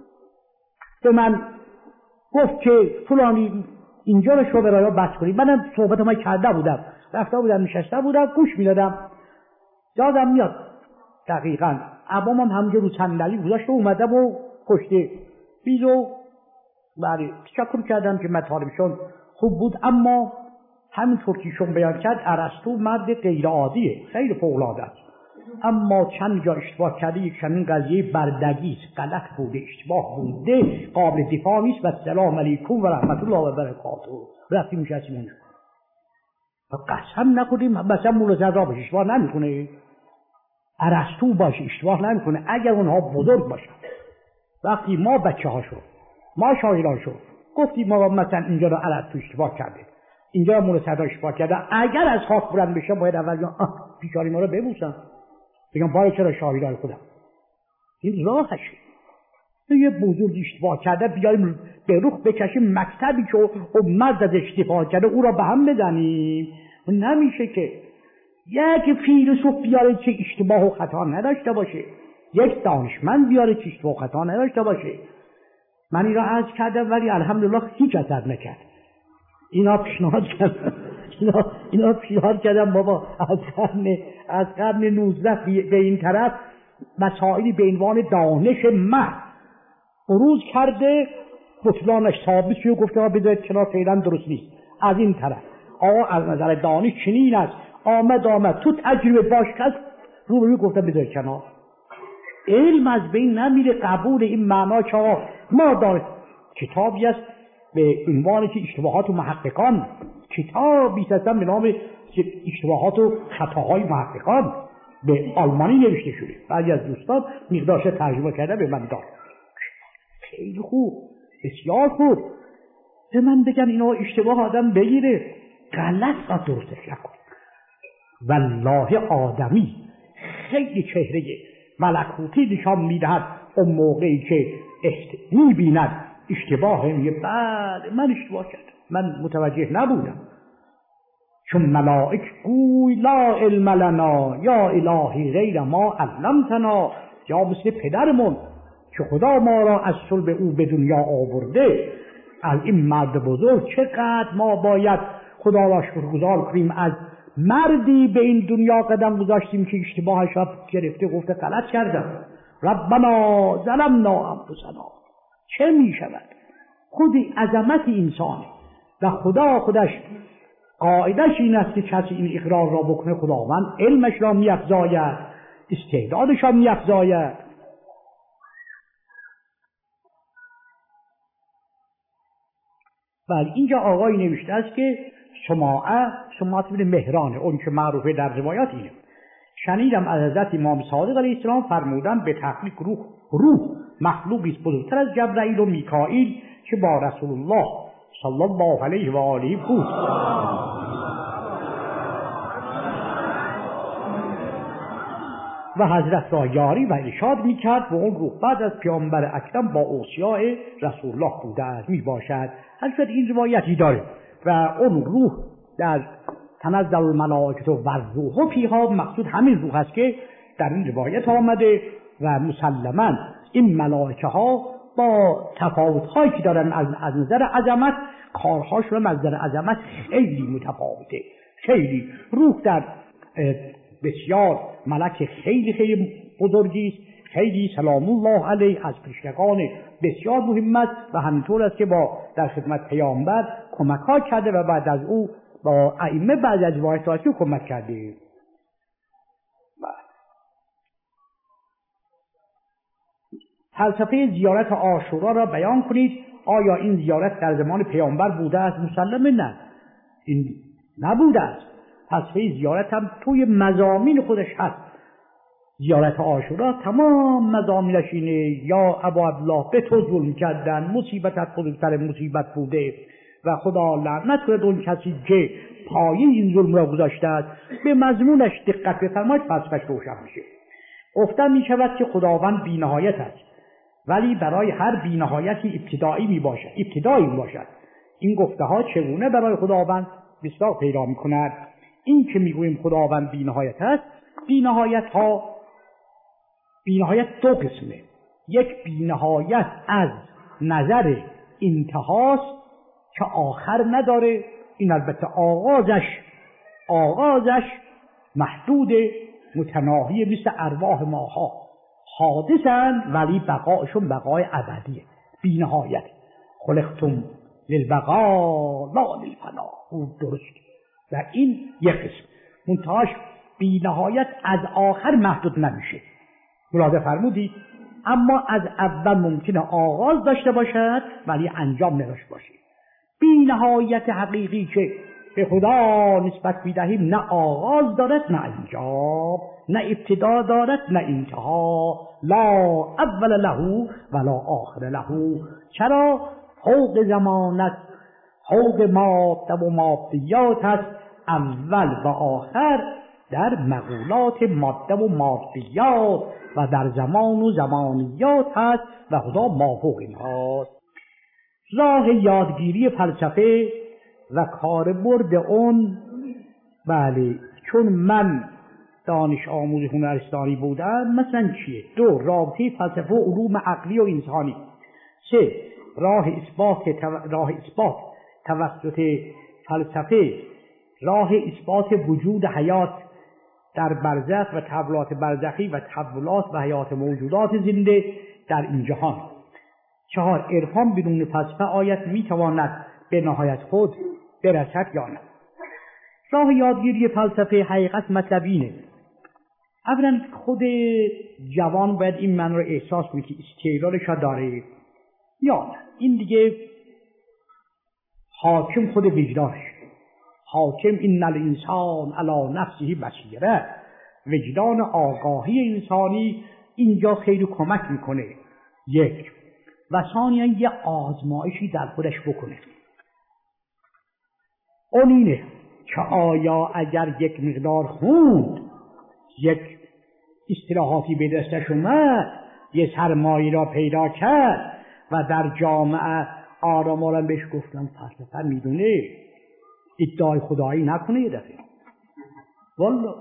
به من گفت که فلانی اینجا رو شو برای بس کنید. منم صحبت ما کرده بودم، رفته بودم نشسته بودم گوش میدادم، یادم میاد دقیقاً عبامم همونجا رو صندلی گذاشته اومدم و پشت بیزو بله تشکر کردم که مطالبشون خوب بود. اما همینطور که شون بیان کرد ارسطو مرد غیر عادیه، خیلی فوق‌العاده است، اما چند جا اشتباه کرده. یک چنین قضیه بردگی است، غلط بوده، اشتباه بوده، قابل دفاع نیست. و سلام علیکم و رحمت الله و برکاته رفتیم نشستیم اونجا. قسم نخوریم مثلا مولا زرا باشه اشتباه نمیکنه، ارسطو باشه اشتباه نمیکنه اگر اونها بزرگ باشن. وقتی ما بچه ها شد، ما شاگردان شد، گفتیم ما مثلا اینجا رو ارسطو اشتباه کرده، اینجا مولا زرا اشتباه کرده، اگر از خاک بلند بشه باید اول بگم بیچاره ما رو ببوسن، بگم باید چرا شاگردان خودم. این راهشه. یه بزرگ اشتباه کرده بیاییم به رخ بکشیم مکتبی که او مرد از اشتباه کرده او را به هم بزنیم. نمیشه که یک فیلسوف بیاره که اشتباه و خطا نداشته باشه، یک دانشمند بیاره که اشتباه و خطا نداشته باشه. من این را عرض کردم ولی الحمدلله هیچ اثر نکرد. اینا پیشنهاد کردم اینا, اینا پیشنهاد کردم بابا از قرن از قرن نوزده به این طرف مسائلی به عنوان دانش محض عروض کرده، بطلانش ثابت شده، گفته ها بذارید کنار، فعلا درست نیست. از این طرف آقا از نظر دانش چنین است، آمد آمد تو تجربه باش کس رو به رو گفته بذارید کنار. علم از بین نمیره. قبول این معنا که آقا ما داریم کتابی است به عنوان که اشتباهات و محققان، کتابی است به نام اشتباهات و خطاهای محققان، به آلمانی نوشته شده. بعضی از دوستان مقدارش ترجمه کرده به من داد. خیلی خوب، بسیار خوب. به من بگن اینا اشتباه آدم بگیره، غلط را درستش نکن. والله آدمی خیلی چهره ملکوتی نشان میدهد اون موقعی که میبیند اشتباه، میگه بله من اشتباه کردم، من متوجه نبودم. چون ملائک گوی لا علم لنا یا الهی غیر ما علمتنا، یا مثل پدرمون که خدا ما را از صلب او به دنیا آورده، از این مرد بزرگ چقدر ما باید خدا را شکرگزار کنیم. از مردی به این دنیا قدم گذاشتیم که اشتباهش را گرفته، گفته غلط کردم، ربنا ظلمنا انفسنا. چه می شود؟ خودی عظمت انسانه و خدا خودش قاعدش این است که کسی این اقرار را بکنه خداوند علمش را می افزاید، استعدادش را می افزاید. بله اینجا آقای نوشته است که سماعه سماعت بین مهرانه، اون که معروفه در روایات اینه. شنیدم از حضرت امام صادق علیه السلام فرمودن به تحقیق روح روح مخلوقی است بزرگتر از جبرائیل و میکائیل که با رسول الله صلی الله علیه و آله بود. و حضرت را یاری و ارشاد میکرد و اون روح بعد از پیامبر اکرم با اوصیاء رسول الله بوده است می باشد. حضرت این روایتی داره و اون روح در تنزل الملائکه و الروح فیها، مقصود همین روح است که در این روایت آمده و مسلماً این ملائکه ها با تفاوت هایی که دارن از, از نظر عظمت، کارهاشون از نظر عظمت خیلی متفاوته. خیلی روح در بسیار ملک خیلی خیلی بزرگی است، خیلی سلام الله علیه از پیشگان بسیار مهم است و همینطور است که با در خدمت پیامبر کمک ها کرده و بعد از او با ائمه بعد از روایات کمک کرده. فلسفه زیارت عاشورا را بیان کنید. آیا این زیارت در زمان پیامبر بوده است؟ مسلمه نه، این نبوده است. فلسفه زیارت هم توی مضامین خودش هست. زیارت عاشورا تمام مضامینش اینه یا ابا عبدالله به تو ظلم کردن، مصیبتت بزرگتر مصیبت بوده و خدا لعنت کنه اون کسی که پایه این ظلم را گذاشته است. به مضمونش دقت بفرمایید فلسفه‌اش روشن میشه. گفتن می شود که خداوند بی‌نهایت است، ولی برای هر بی‌نهایتی ابتدایی می باشد ابتدایی می باشد. این گفته ها چگونه برای خداوند بسیار پیدا می کند؟ این که می گوییم خداوند بی‌نهایت است، بی‌نهایت ها بی‌نهایت دو قسمه. یک بی‌نهایت از نظر انتهاست که آخر نداره، این البته آغازش آغازش محدود متناهی مثل ارواح ماها حادثند ولی بقایشون بقای ابدیه. بی‌نهایت خلقتم للبقا لا للفنا، او درست. و این یک قسم منتهاش بی‌نهایت از آخر محدود نمیشه، ملاحظه فرمودید؟ اما از اول ممکنه آغاز داشته باشد ولی انجام نداشته باشه. بی‌نهایت حقیقی که به خدا نسبت می‌دهیم نه آغاز دارد نه انجام، نه ابتدا دارد نه انتها، لا اول له ولا آخر له. چرا؟ فوق زمانت، فوق ماده و مادیات است، اول و آخر در مقولات ماده و مادیات و در زمان و زمانیات هست و خدا مافوق اینهاست. راه یادگیری فلسفه و کاربرد اون، بله چون من دانش آموز هنرستانی بودم، مثلا چیه؟ دو، رابطه فلسفه و علوم عقلی و انسانی. سه، راه اثبات راه اثبات توسط فلسفه، راه اثبات وجود حیات در برزخ و تحولات برزخی و تحولات و حیات موجودات زنده در این جهان. چهار، عرفان بدون فلسفه آیت میتواند به نهایت خود برسد یا نه؟ راه یادگیری فلسفه حقیقت مطلب اینه. اولا خود جوان باید این من رو احساس کنه که استعدادش داره یا نه. این دیگه حاکم خود وجدانش. حاکم این الانسان علی نفسه بصیره. وجدان آگاهی انسانی اینجا خیلی کمک میکنه. یک. و ثانیاً یه آزمایشی در خودش بکنه. اون اینه که آیا اگر یک مقدار خوند، یک اصطلاحاتی به دستش اومد، یه سرمایه را پیدا کرد و در جامعه آرام آرام بهش گفتن فلسفه میدونه، ادعای خدایی نکنه یه دفعه. والا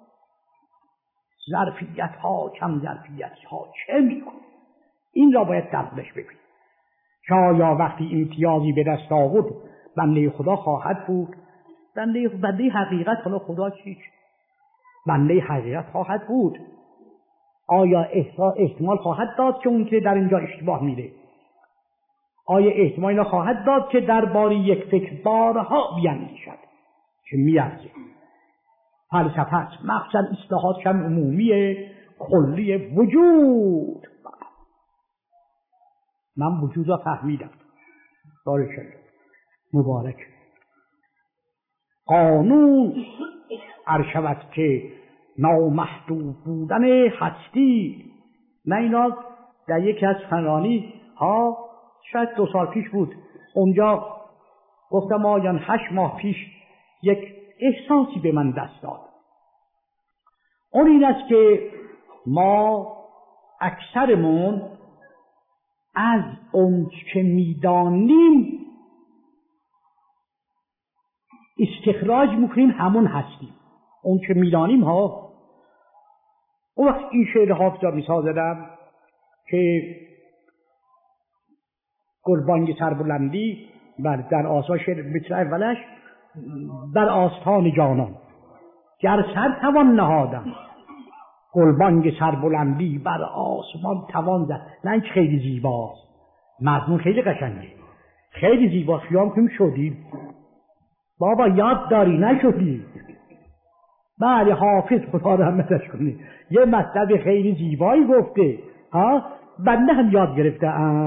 ظرفیت ها کم ظرفیت ها چه میکنه؟ این را باید در خودش ببین. که آیا وقتی امتیازی به دست آورد بنده خدا خواهد بود؟ بنده بنده حقیقت، حالا خدا چیش؟ بنده حقیقت خواهد بود. آیا احتمال خواهد داد که اون که در اینجا اشتباه میره؟ آیا احتمال خواهد داد که درباره یک فکر بارها بیاندیشد که میارزه؟ فلسفه است، مخصوصا اصطلاحات کم عمومی کلی وجود. من وجود را فهمیدم. بارک الله، مبارک. قانون ارشود که نامحدود بودن هستی. من اینا در یکی از فنانی ها شاید دو سال پیش بود، اونجا گفتم آیان هشت ماه پیش یک احساسی به من دست داد. اون این است که ما اکثرمون از اون که میدانیم استخراج میکنیم همون هستیم. اون که میدانیم ها. اون وقت این شعر حافظ را مثال زدم که گلبانگ سربلندی بر در آسمان، شعر متر اولش بر آستان جانان گر سر توان نهادم، گلبانگ سربلندی بر آسمان توان زد. نه خیلی زیباست، مضمون خیلی قشنگه، خیلی زیبا. خیام کنیم شدیم بابا، یاد داری نشدی. بله حافظ خدا رحمتش کنه یه مطلب خیلی زیبایی گفته ها، بنده هم یاد گرفته.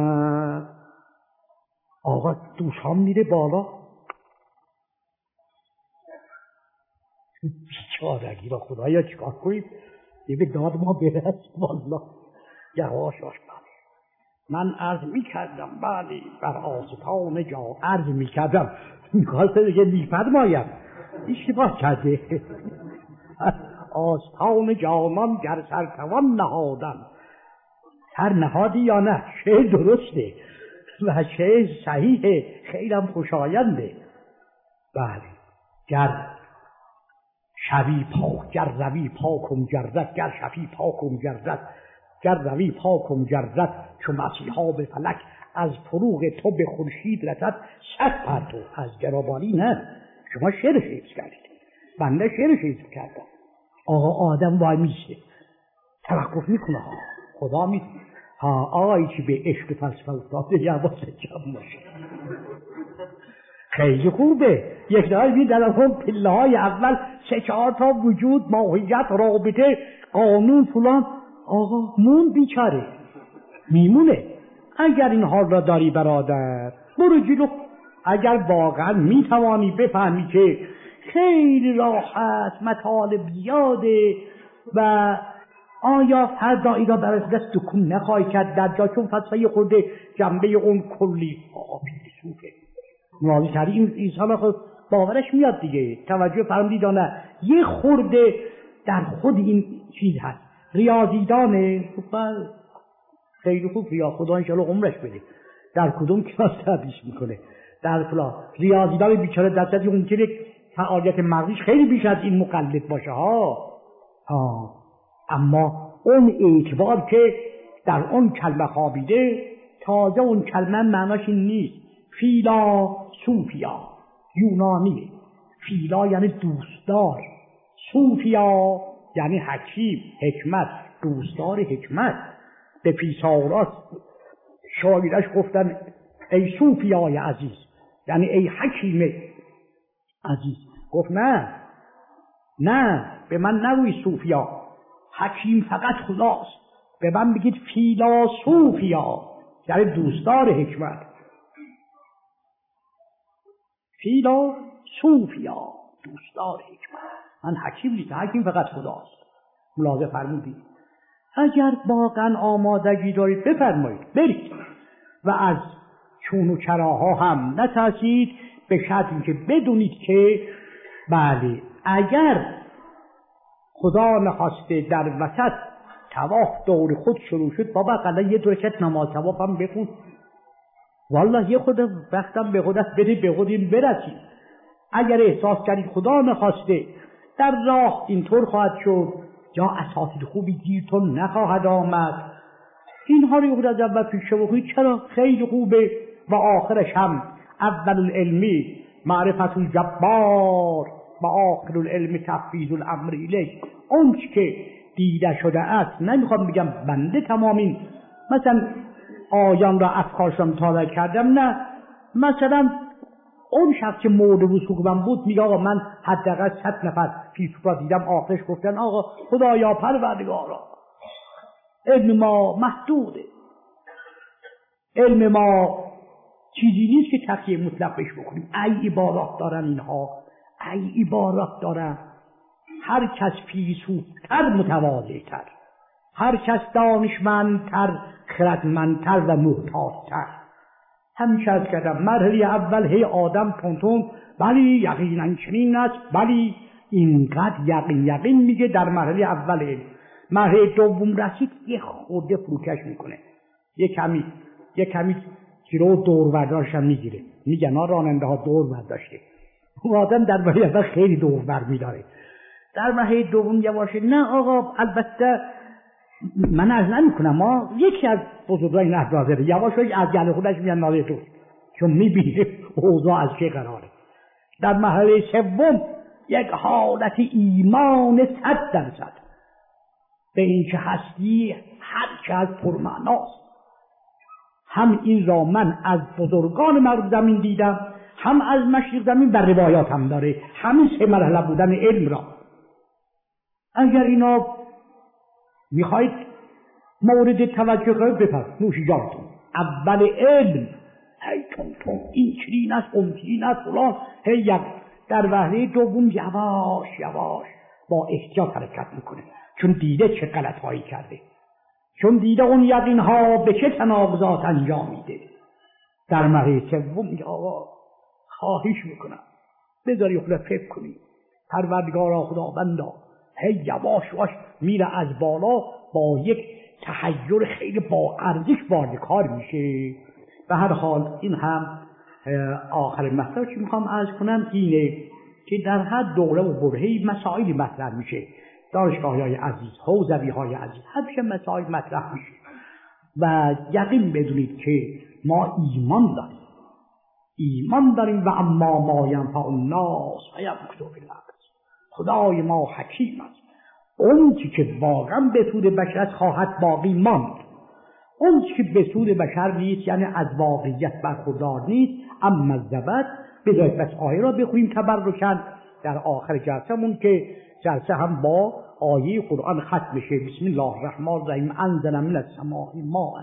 آقا دوشام میره بالا، بیچارگی را خدایا چیکار کنیم؟ یه به داد ما برس والله. یواش یواش. من عرض میکردم بله بر آستان جا عرض میکردم میخواسته دیگه میفرمایم اشتباه کرده. آستان جانان گر سر توان نهادم. سر نهادی یا نه؟ شعر درسته و شعر صحیحه، خیلی هم خوشاینده. بله گر شوی پاک، گر روی پاک و مجرد، گر شوی پاک و مجرد، گر روی پاک و مجرد، چو مسیحا به فلک از فروغ تو به خورشید رسد صد پرتو. از گرابانی نه، شما شعر حفظ کردید، بنده شعر حفظ کردم. آقا آدم وای میشه توقف میکنه ها، خدا میکنه ها. آقایی که به عشق فلسفه افتاده یواسه جمع باشه، خیلی خوبه. یک داری بید در اون پله های اول سه چهار تا وجود، ماهیت، رابطه، قانون فلان. آقا مون بیچاره میمونه. اگر این حال را داری برادر برو جلو. اگر واقعا میتوانی بفهمی که خیلی راحت مطالب زیاده و آیا فردایی را برای دست دکون نخواهی کرد در جا، چون فلسفه خورده جنبه اون کلی آبی سوفه نوازی کردی این ایسان خود باورش میاد دیگه. توجه فرمودید یا نه؟ یه خورده در خود این چیز هست. ریاضیدانه خیلی خوب، ریا خدا انشاءالله عمرش بده، در کدوم کلاس تدریس میکنه در فلان. ریاضیدان بیچاره دستتی ممکنه فعالیت مغزیش خیلی بیش از این مقلد باشه ها ها اما اون اعتبار که در اون کلمه خوابیده، تازه اون کلمه معناش این نیست. فیلا صوفیا یونانیه. فیلا یعنی دوستدار، صوفیا یعنی حکیم، حکمت، دوستدار حکمت. به پیساوراس شاگردش گفتن ای صوفیای عزیز، یعنی ای حکیم عزیز. گفت نه نه، به من نگوی صوفیا، حکیم فقط خداست. به من بگید فیلاسوفیا، یعنی دوستدار حکمت. فیلاسوفیا، دوستدار حکمت. من حکیم نیستم، حکیم فقط خداست. ملاحظه فرمودید؟ اگر واقعا آمادگی دارید بفرمایید برید و از چون و چراها هم نترسید، به شرط اینکه بدونید که بله اگر خدا نخواسته در وسط طواف دور خود شروع شد، بابا قلا یه دو رکعت نماز طواف هم بخون، والله یه خود وقتم به خودت بده، به خودیم برسید. اگر احساس کردید خدا نخواسته در راه اینطور خواهد شد یا اساتید خوبی گیرتون نخواهد آمد، اینها رو خود از اول پیش بخونید. چرا؟ خیلی خوبه. و آخرش هم اول العلمی معرفت الجبار و آخر العلم تفویض الامر الیه. اون که دیده شده است، نمیخوام بگم بنده تمامین مثلا آیان را افکارشم تازه کردم، نه، مثلا اون شخص که مورد وثوق من بود میگه آقا من حداقل صد نفر فیلسوف را دیدم آخرش گفتن آقا خدایا پروردگارا علم ما محدوده، علم ما چیزی نیست که تقیه مطلق بهش بکنیم. ای عبارات دارن اینها، ای عبارات دارن. هر کس فیلسوفتر متواضع‌تر، هر کس دانشمندتر خردمندتر و محتاط‌تر. همیشه از کردم مرحله اول هی آدم تونتون بلی یقینا چنین است، بلی اینقدر یقین یقین میگه در مرحله اول. مرحله دوم رسید یه خورده فروکش میکنه، یه کمی یه کمی گیرو دور برداشت هم میگیره، میگن ها راننده ها دور برداشته. اون آدم در مرحله اول خیلی دور بر میداره، در مرحله دوم یواشه نه آقا البته من از نمیکنم، ما یکی از بزرگای نهضت یواشایی از گله خودش میان ناله تو، چون میبینه اوضاع از چه قراره. در مرحله سوم یک حالت ایمان صد درصد به این که هستی هر چه از پرمعناست. هم این را من از بزرگان مغرب زمین دیدم، هم از مشرق زمین بر روایات هم داره، همین سه مرحله بودن علم را. اگر اینا میخواید مورد توجه قرار بفرد نوش جانتون. اول علم هی تون تون این چنین است اون چنین است فلان، هی یک در وهله دوم یواش یواش با احتیاط حرکت میکنه، چون دیده چه غلط هایی کرده، چون دیده اون یقین ها به چه تناقضات انجام میده. در مرحله سوم میگه آقا خواهش میکنم بذاری خودت فکر کنی، پروردگارا خداوندا، هی یواش یواش میره از بالا با یک تحیر خیلی با ارزش وارد کار میشه. به هر حال این هم آخر مطلب که میخوام عرض کنم اینه که در هر دوره و برهه‌ای مسائلی مطرح میشه. دانشگاه‌های عزیز، حوزوی‌های عزیز، همیشه مسائل مطرح میشه و یقین بدونید که ما ایمان داریم، ایمان داریم و اما ما ینفع الناس فیمکث فی الارض. خدای ما حکیم است. اون چی که واقعا به سود بشر خواهد باقی ماند، اون چی که به سود بشر نیست یعنی از واقعیت برخوردار نیست. اما الزبد بذارید بس آیه را بخونیم تبرکاً در آخر جلسه‌مون که جلسه هم با آیه قرآن ختم میشه. بسم الله الرحمن الرحیم. انزل من السماء ماء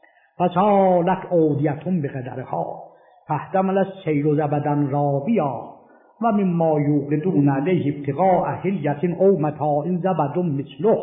فسالت اودیة بقدرها فاحتمل السیل زبدا رابیا و مما یوقدون علیه ابتغاء حلیة او متاع زبد مثله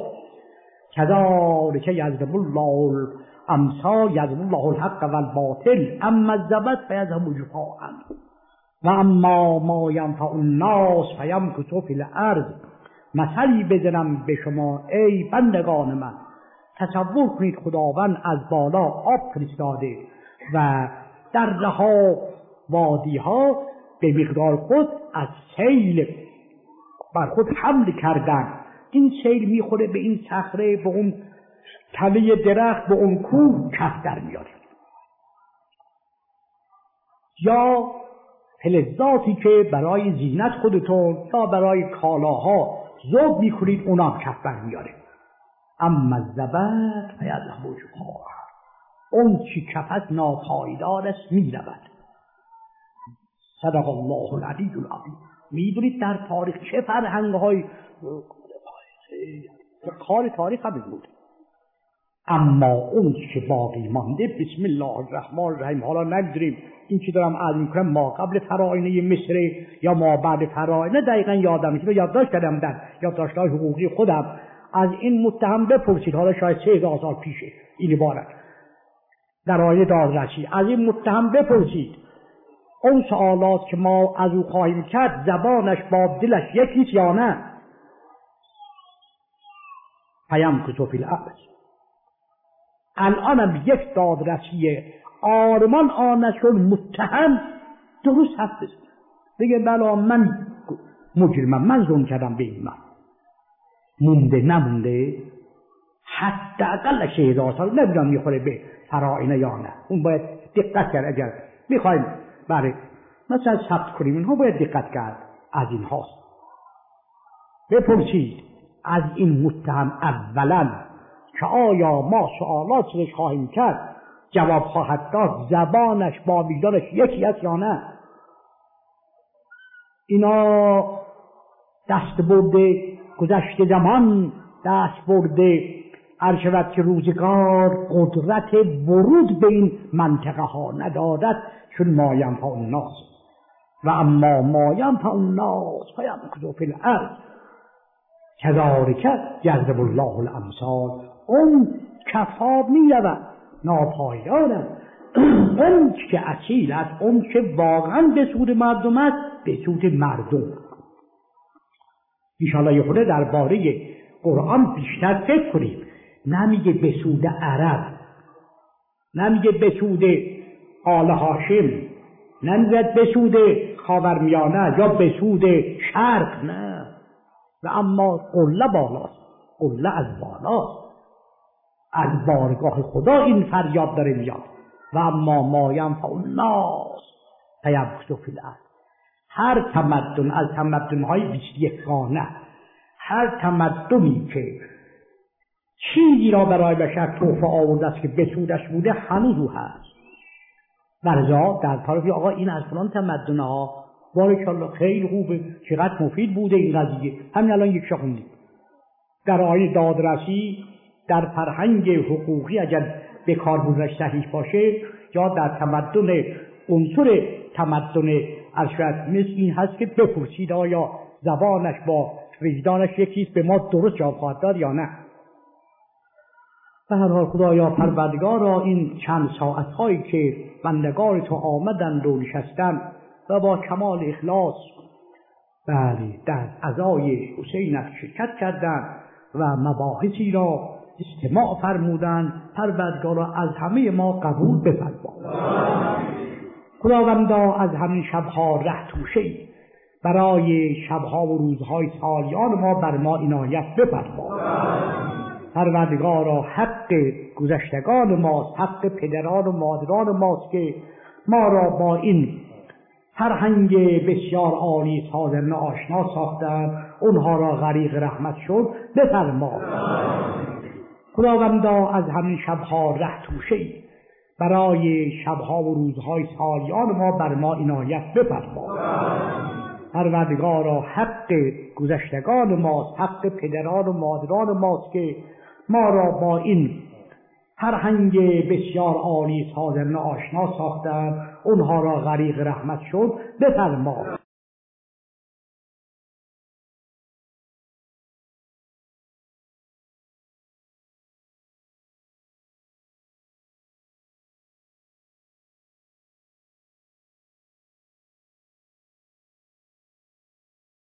کذلک یضرب الله الامثال یضرب الله الحق والباطل اما الزبد فیذهب جفاء و اما ما ینفع الناس فیمکث فی الارض. مثلی بزنم به شما ای بندگان من، تصور کنید خداوند از بالا آب فرستاده و دره ها وادی ها به مقدار خود از سیل بر خود حمل کردن. این سیل میخوره به این صخره، به اون تله درخت، به اون کوه کف در میاره، یا فلزاتی که برای زینت خودتون یا برای کالاها ذوب میکنید اونا کف بر میاره. اما الزبد فیذهب جفاء، اون چی کفت ناپایدار است میرود. صدق الله العلی العظیم. میدونید در تاریخ چه فرهنگ‌های کار تاریخ هم بود، اما اون که باقی مانده بسم الله الرحمن الرحیم. حالا نگذاریم این که دارم عرض میکنم ما قبل فراعنه مصر یا ما بعد فراعنه دقیقا یادم نیست، یادداشت کردم در یادداشت‌های حقوقی خودم. از این متهم بپرسید، حالا شاید سه هزار سال پیشه این عبارت در آیه دادرسی، از این متهم بپرسید اون سوالات که ما از او خواهیم کرد زبانش با دلش یکیست یا نه. پیام کتو فی الارض. الانم یک دادرسی آرمان آنشون متهم درست هست بگه بلا من مجرمم، من ظلم کردم به این من مونده نمونده حتی اقل سه هزار سال نمیدونم میخوره به فراعنه یا نه. اون باید دقت کرد. اگر میخوایم برای مثلا ثبت کنیم اینها باید دقت کرد. از این هاست بپرسید از این متهم اولا که آیا ما سوالات سرش خواهیم کرد جواب خواهد داد زبانش با وجدانش یکی است یا نه. اینا دست برده گذشته زمان، دست برده عرشبت که روزگار قدرت ورود به این منطقه ها ندادد چون ما ینفع الناس و اما ما ینفع الناس فیمکث فی الارض کذالک یضرب الله الامثال. اون کفا می رود ناپایدار، اون که اصیل است، اون که واقعا به سود مردم است، به سود مردم. انشاءالله یه خورده درباره قرآن بیشتر فکر کنیم. نمیگه به سود عرب، نمیگه به سود آل هاشم، نمیگه به سود خاورمیانه یا به سود شرق، نه. و اما قله بالاست، قله از بالاست، از بارگاه خدا این فریاد داره میاد. و اما ما ینفع الناس فیمکث فی الارض. هر تمدن از تمدن‌های بیست و یک گانه، هر تمدنی که چیزی را برای بشر تحفه آورده است که به سودش بوده هنوز او هست. برزا در طرفی آقا این از فلان تمدن ها بارکالله خیلی خوبه، چقدر مفید بوده این قضیه. همین الان یک شا خوندیم در آیه دادرسی در فرهنگ حقوقی اگر به کار بردنش صحیح باشه، یا در تمدن عنصر تمدن ارشد مثل این هست که بپرسید آیا زبانش با وجدانش یکیست، به ما درست جواب خواهد داد یا نه. به هر حال خدایا پروردگارا این چند ساعت هایی که بندگان تو آمدند و نشستند و با کمال اخلاص بله در عزای حسینت شرکت کردند و مباحثی را استماع فرمودند، پروردگارا از همه ما قبول بفرما. خداوندا از همین شبها ره توشه‌ای برای شبها و روزهای سالیان ما بر ما عنایت بفرما. پروردگارا حق گذشتگان ماست، حق پدران و مادران ماست که ما را با این فرهنگ بسیار عالی سازنده آشنا ساختند، اونها را غریق رحمت شد بفرما. خداوندا از همین شبها ره توشه‌ای برای شبها و روزهای سالیان ما بر ما عنایت بفرما. پروردگارا حق گذشتگان ماست، حق پدران و مادران ماست که ما را با این فرهنگ بسیار عالی سازنده آشنا ساختند، اونها را غریق رحمت شد بفرما.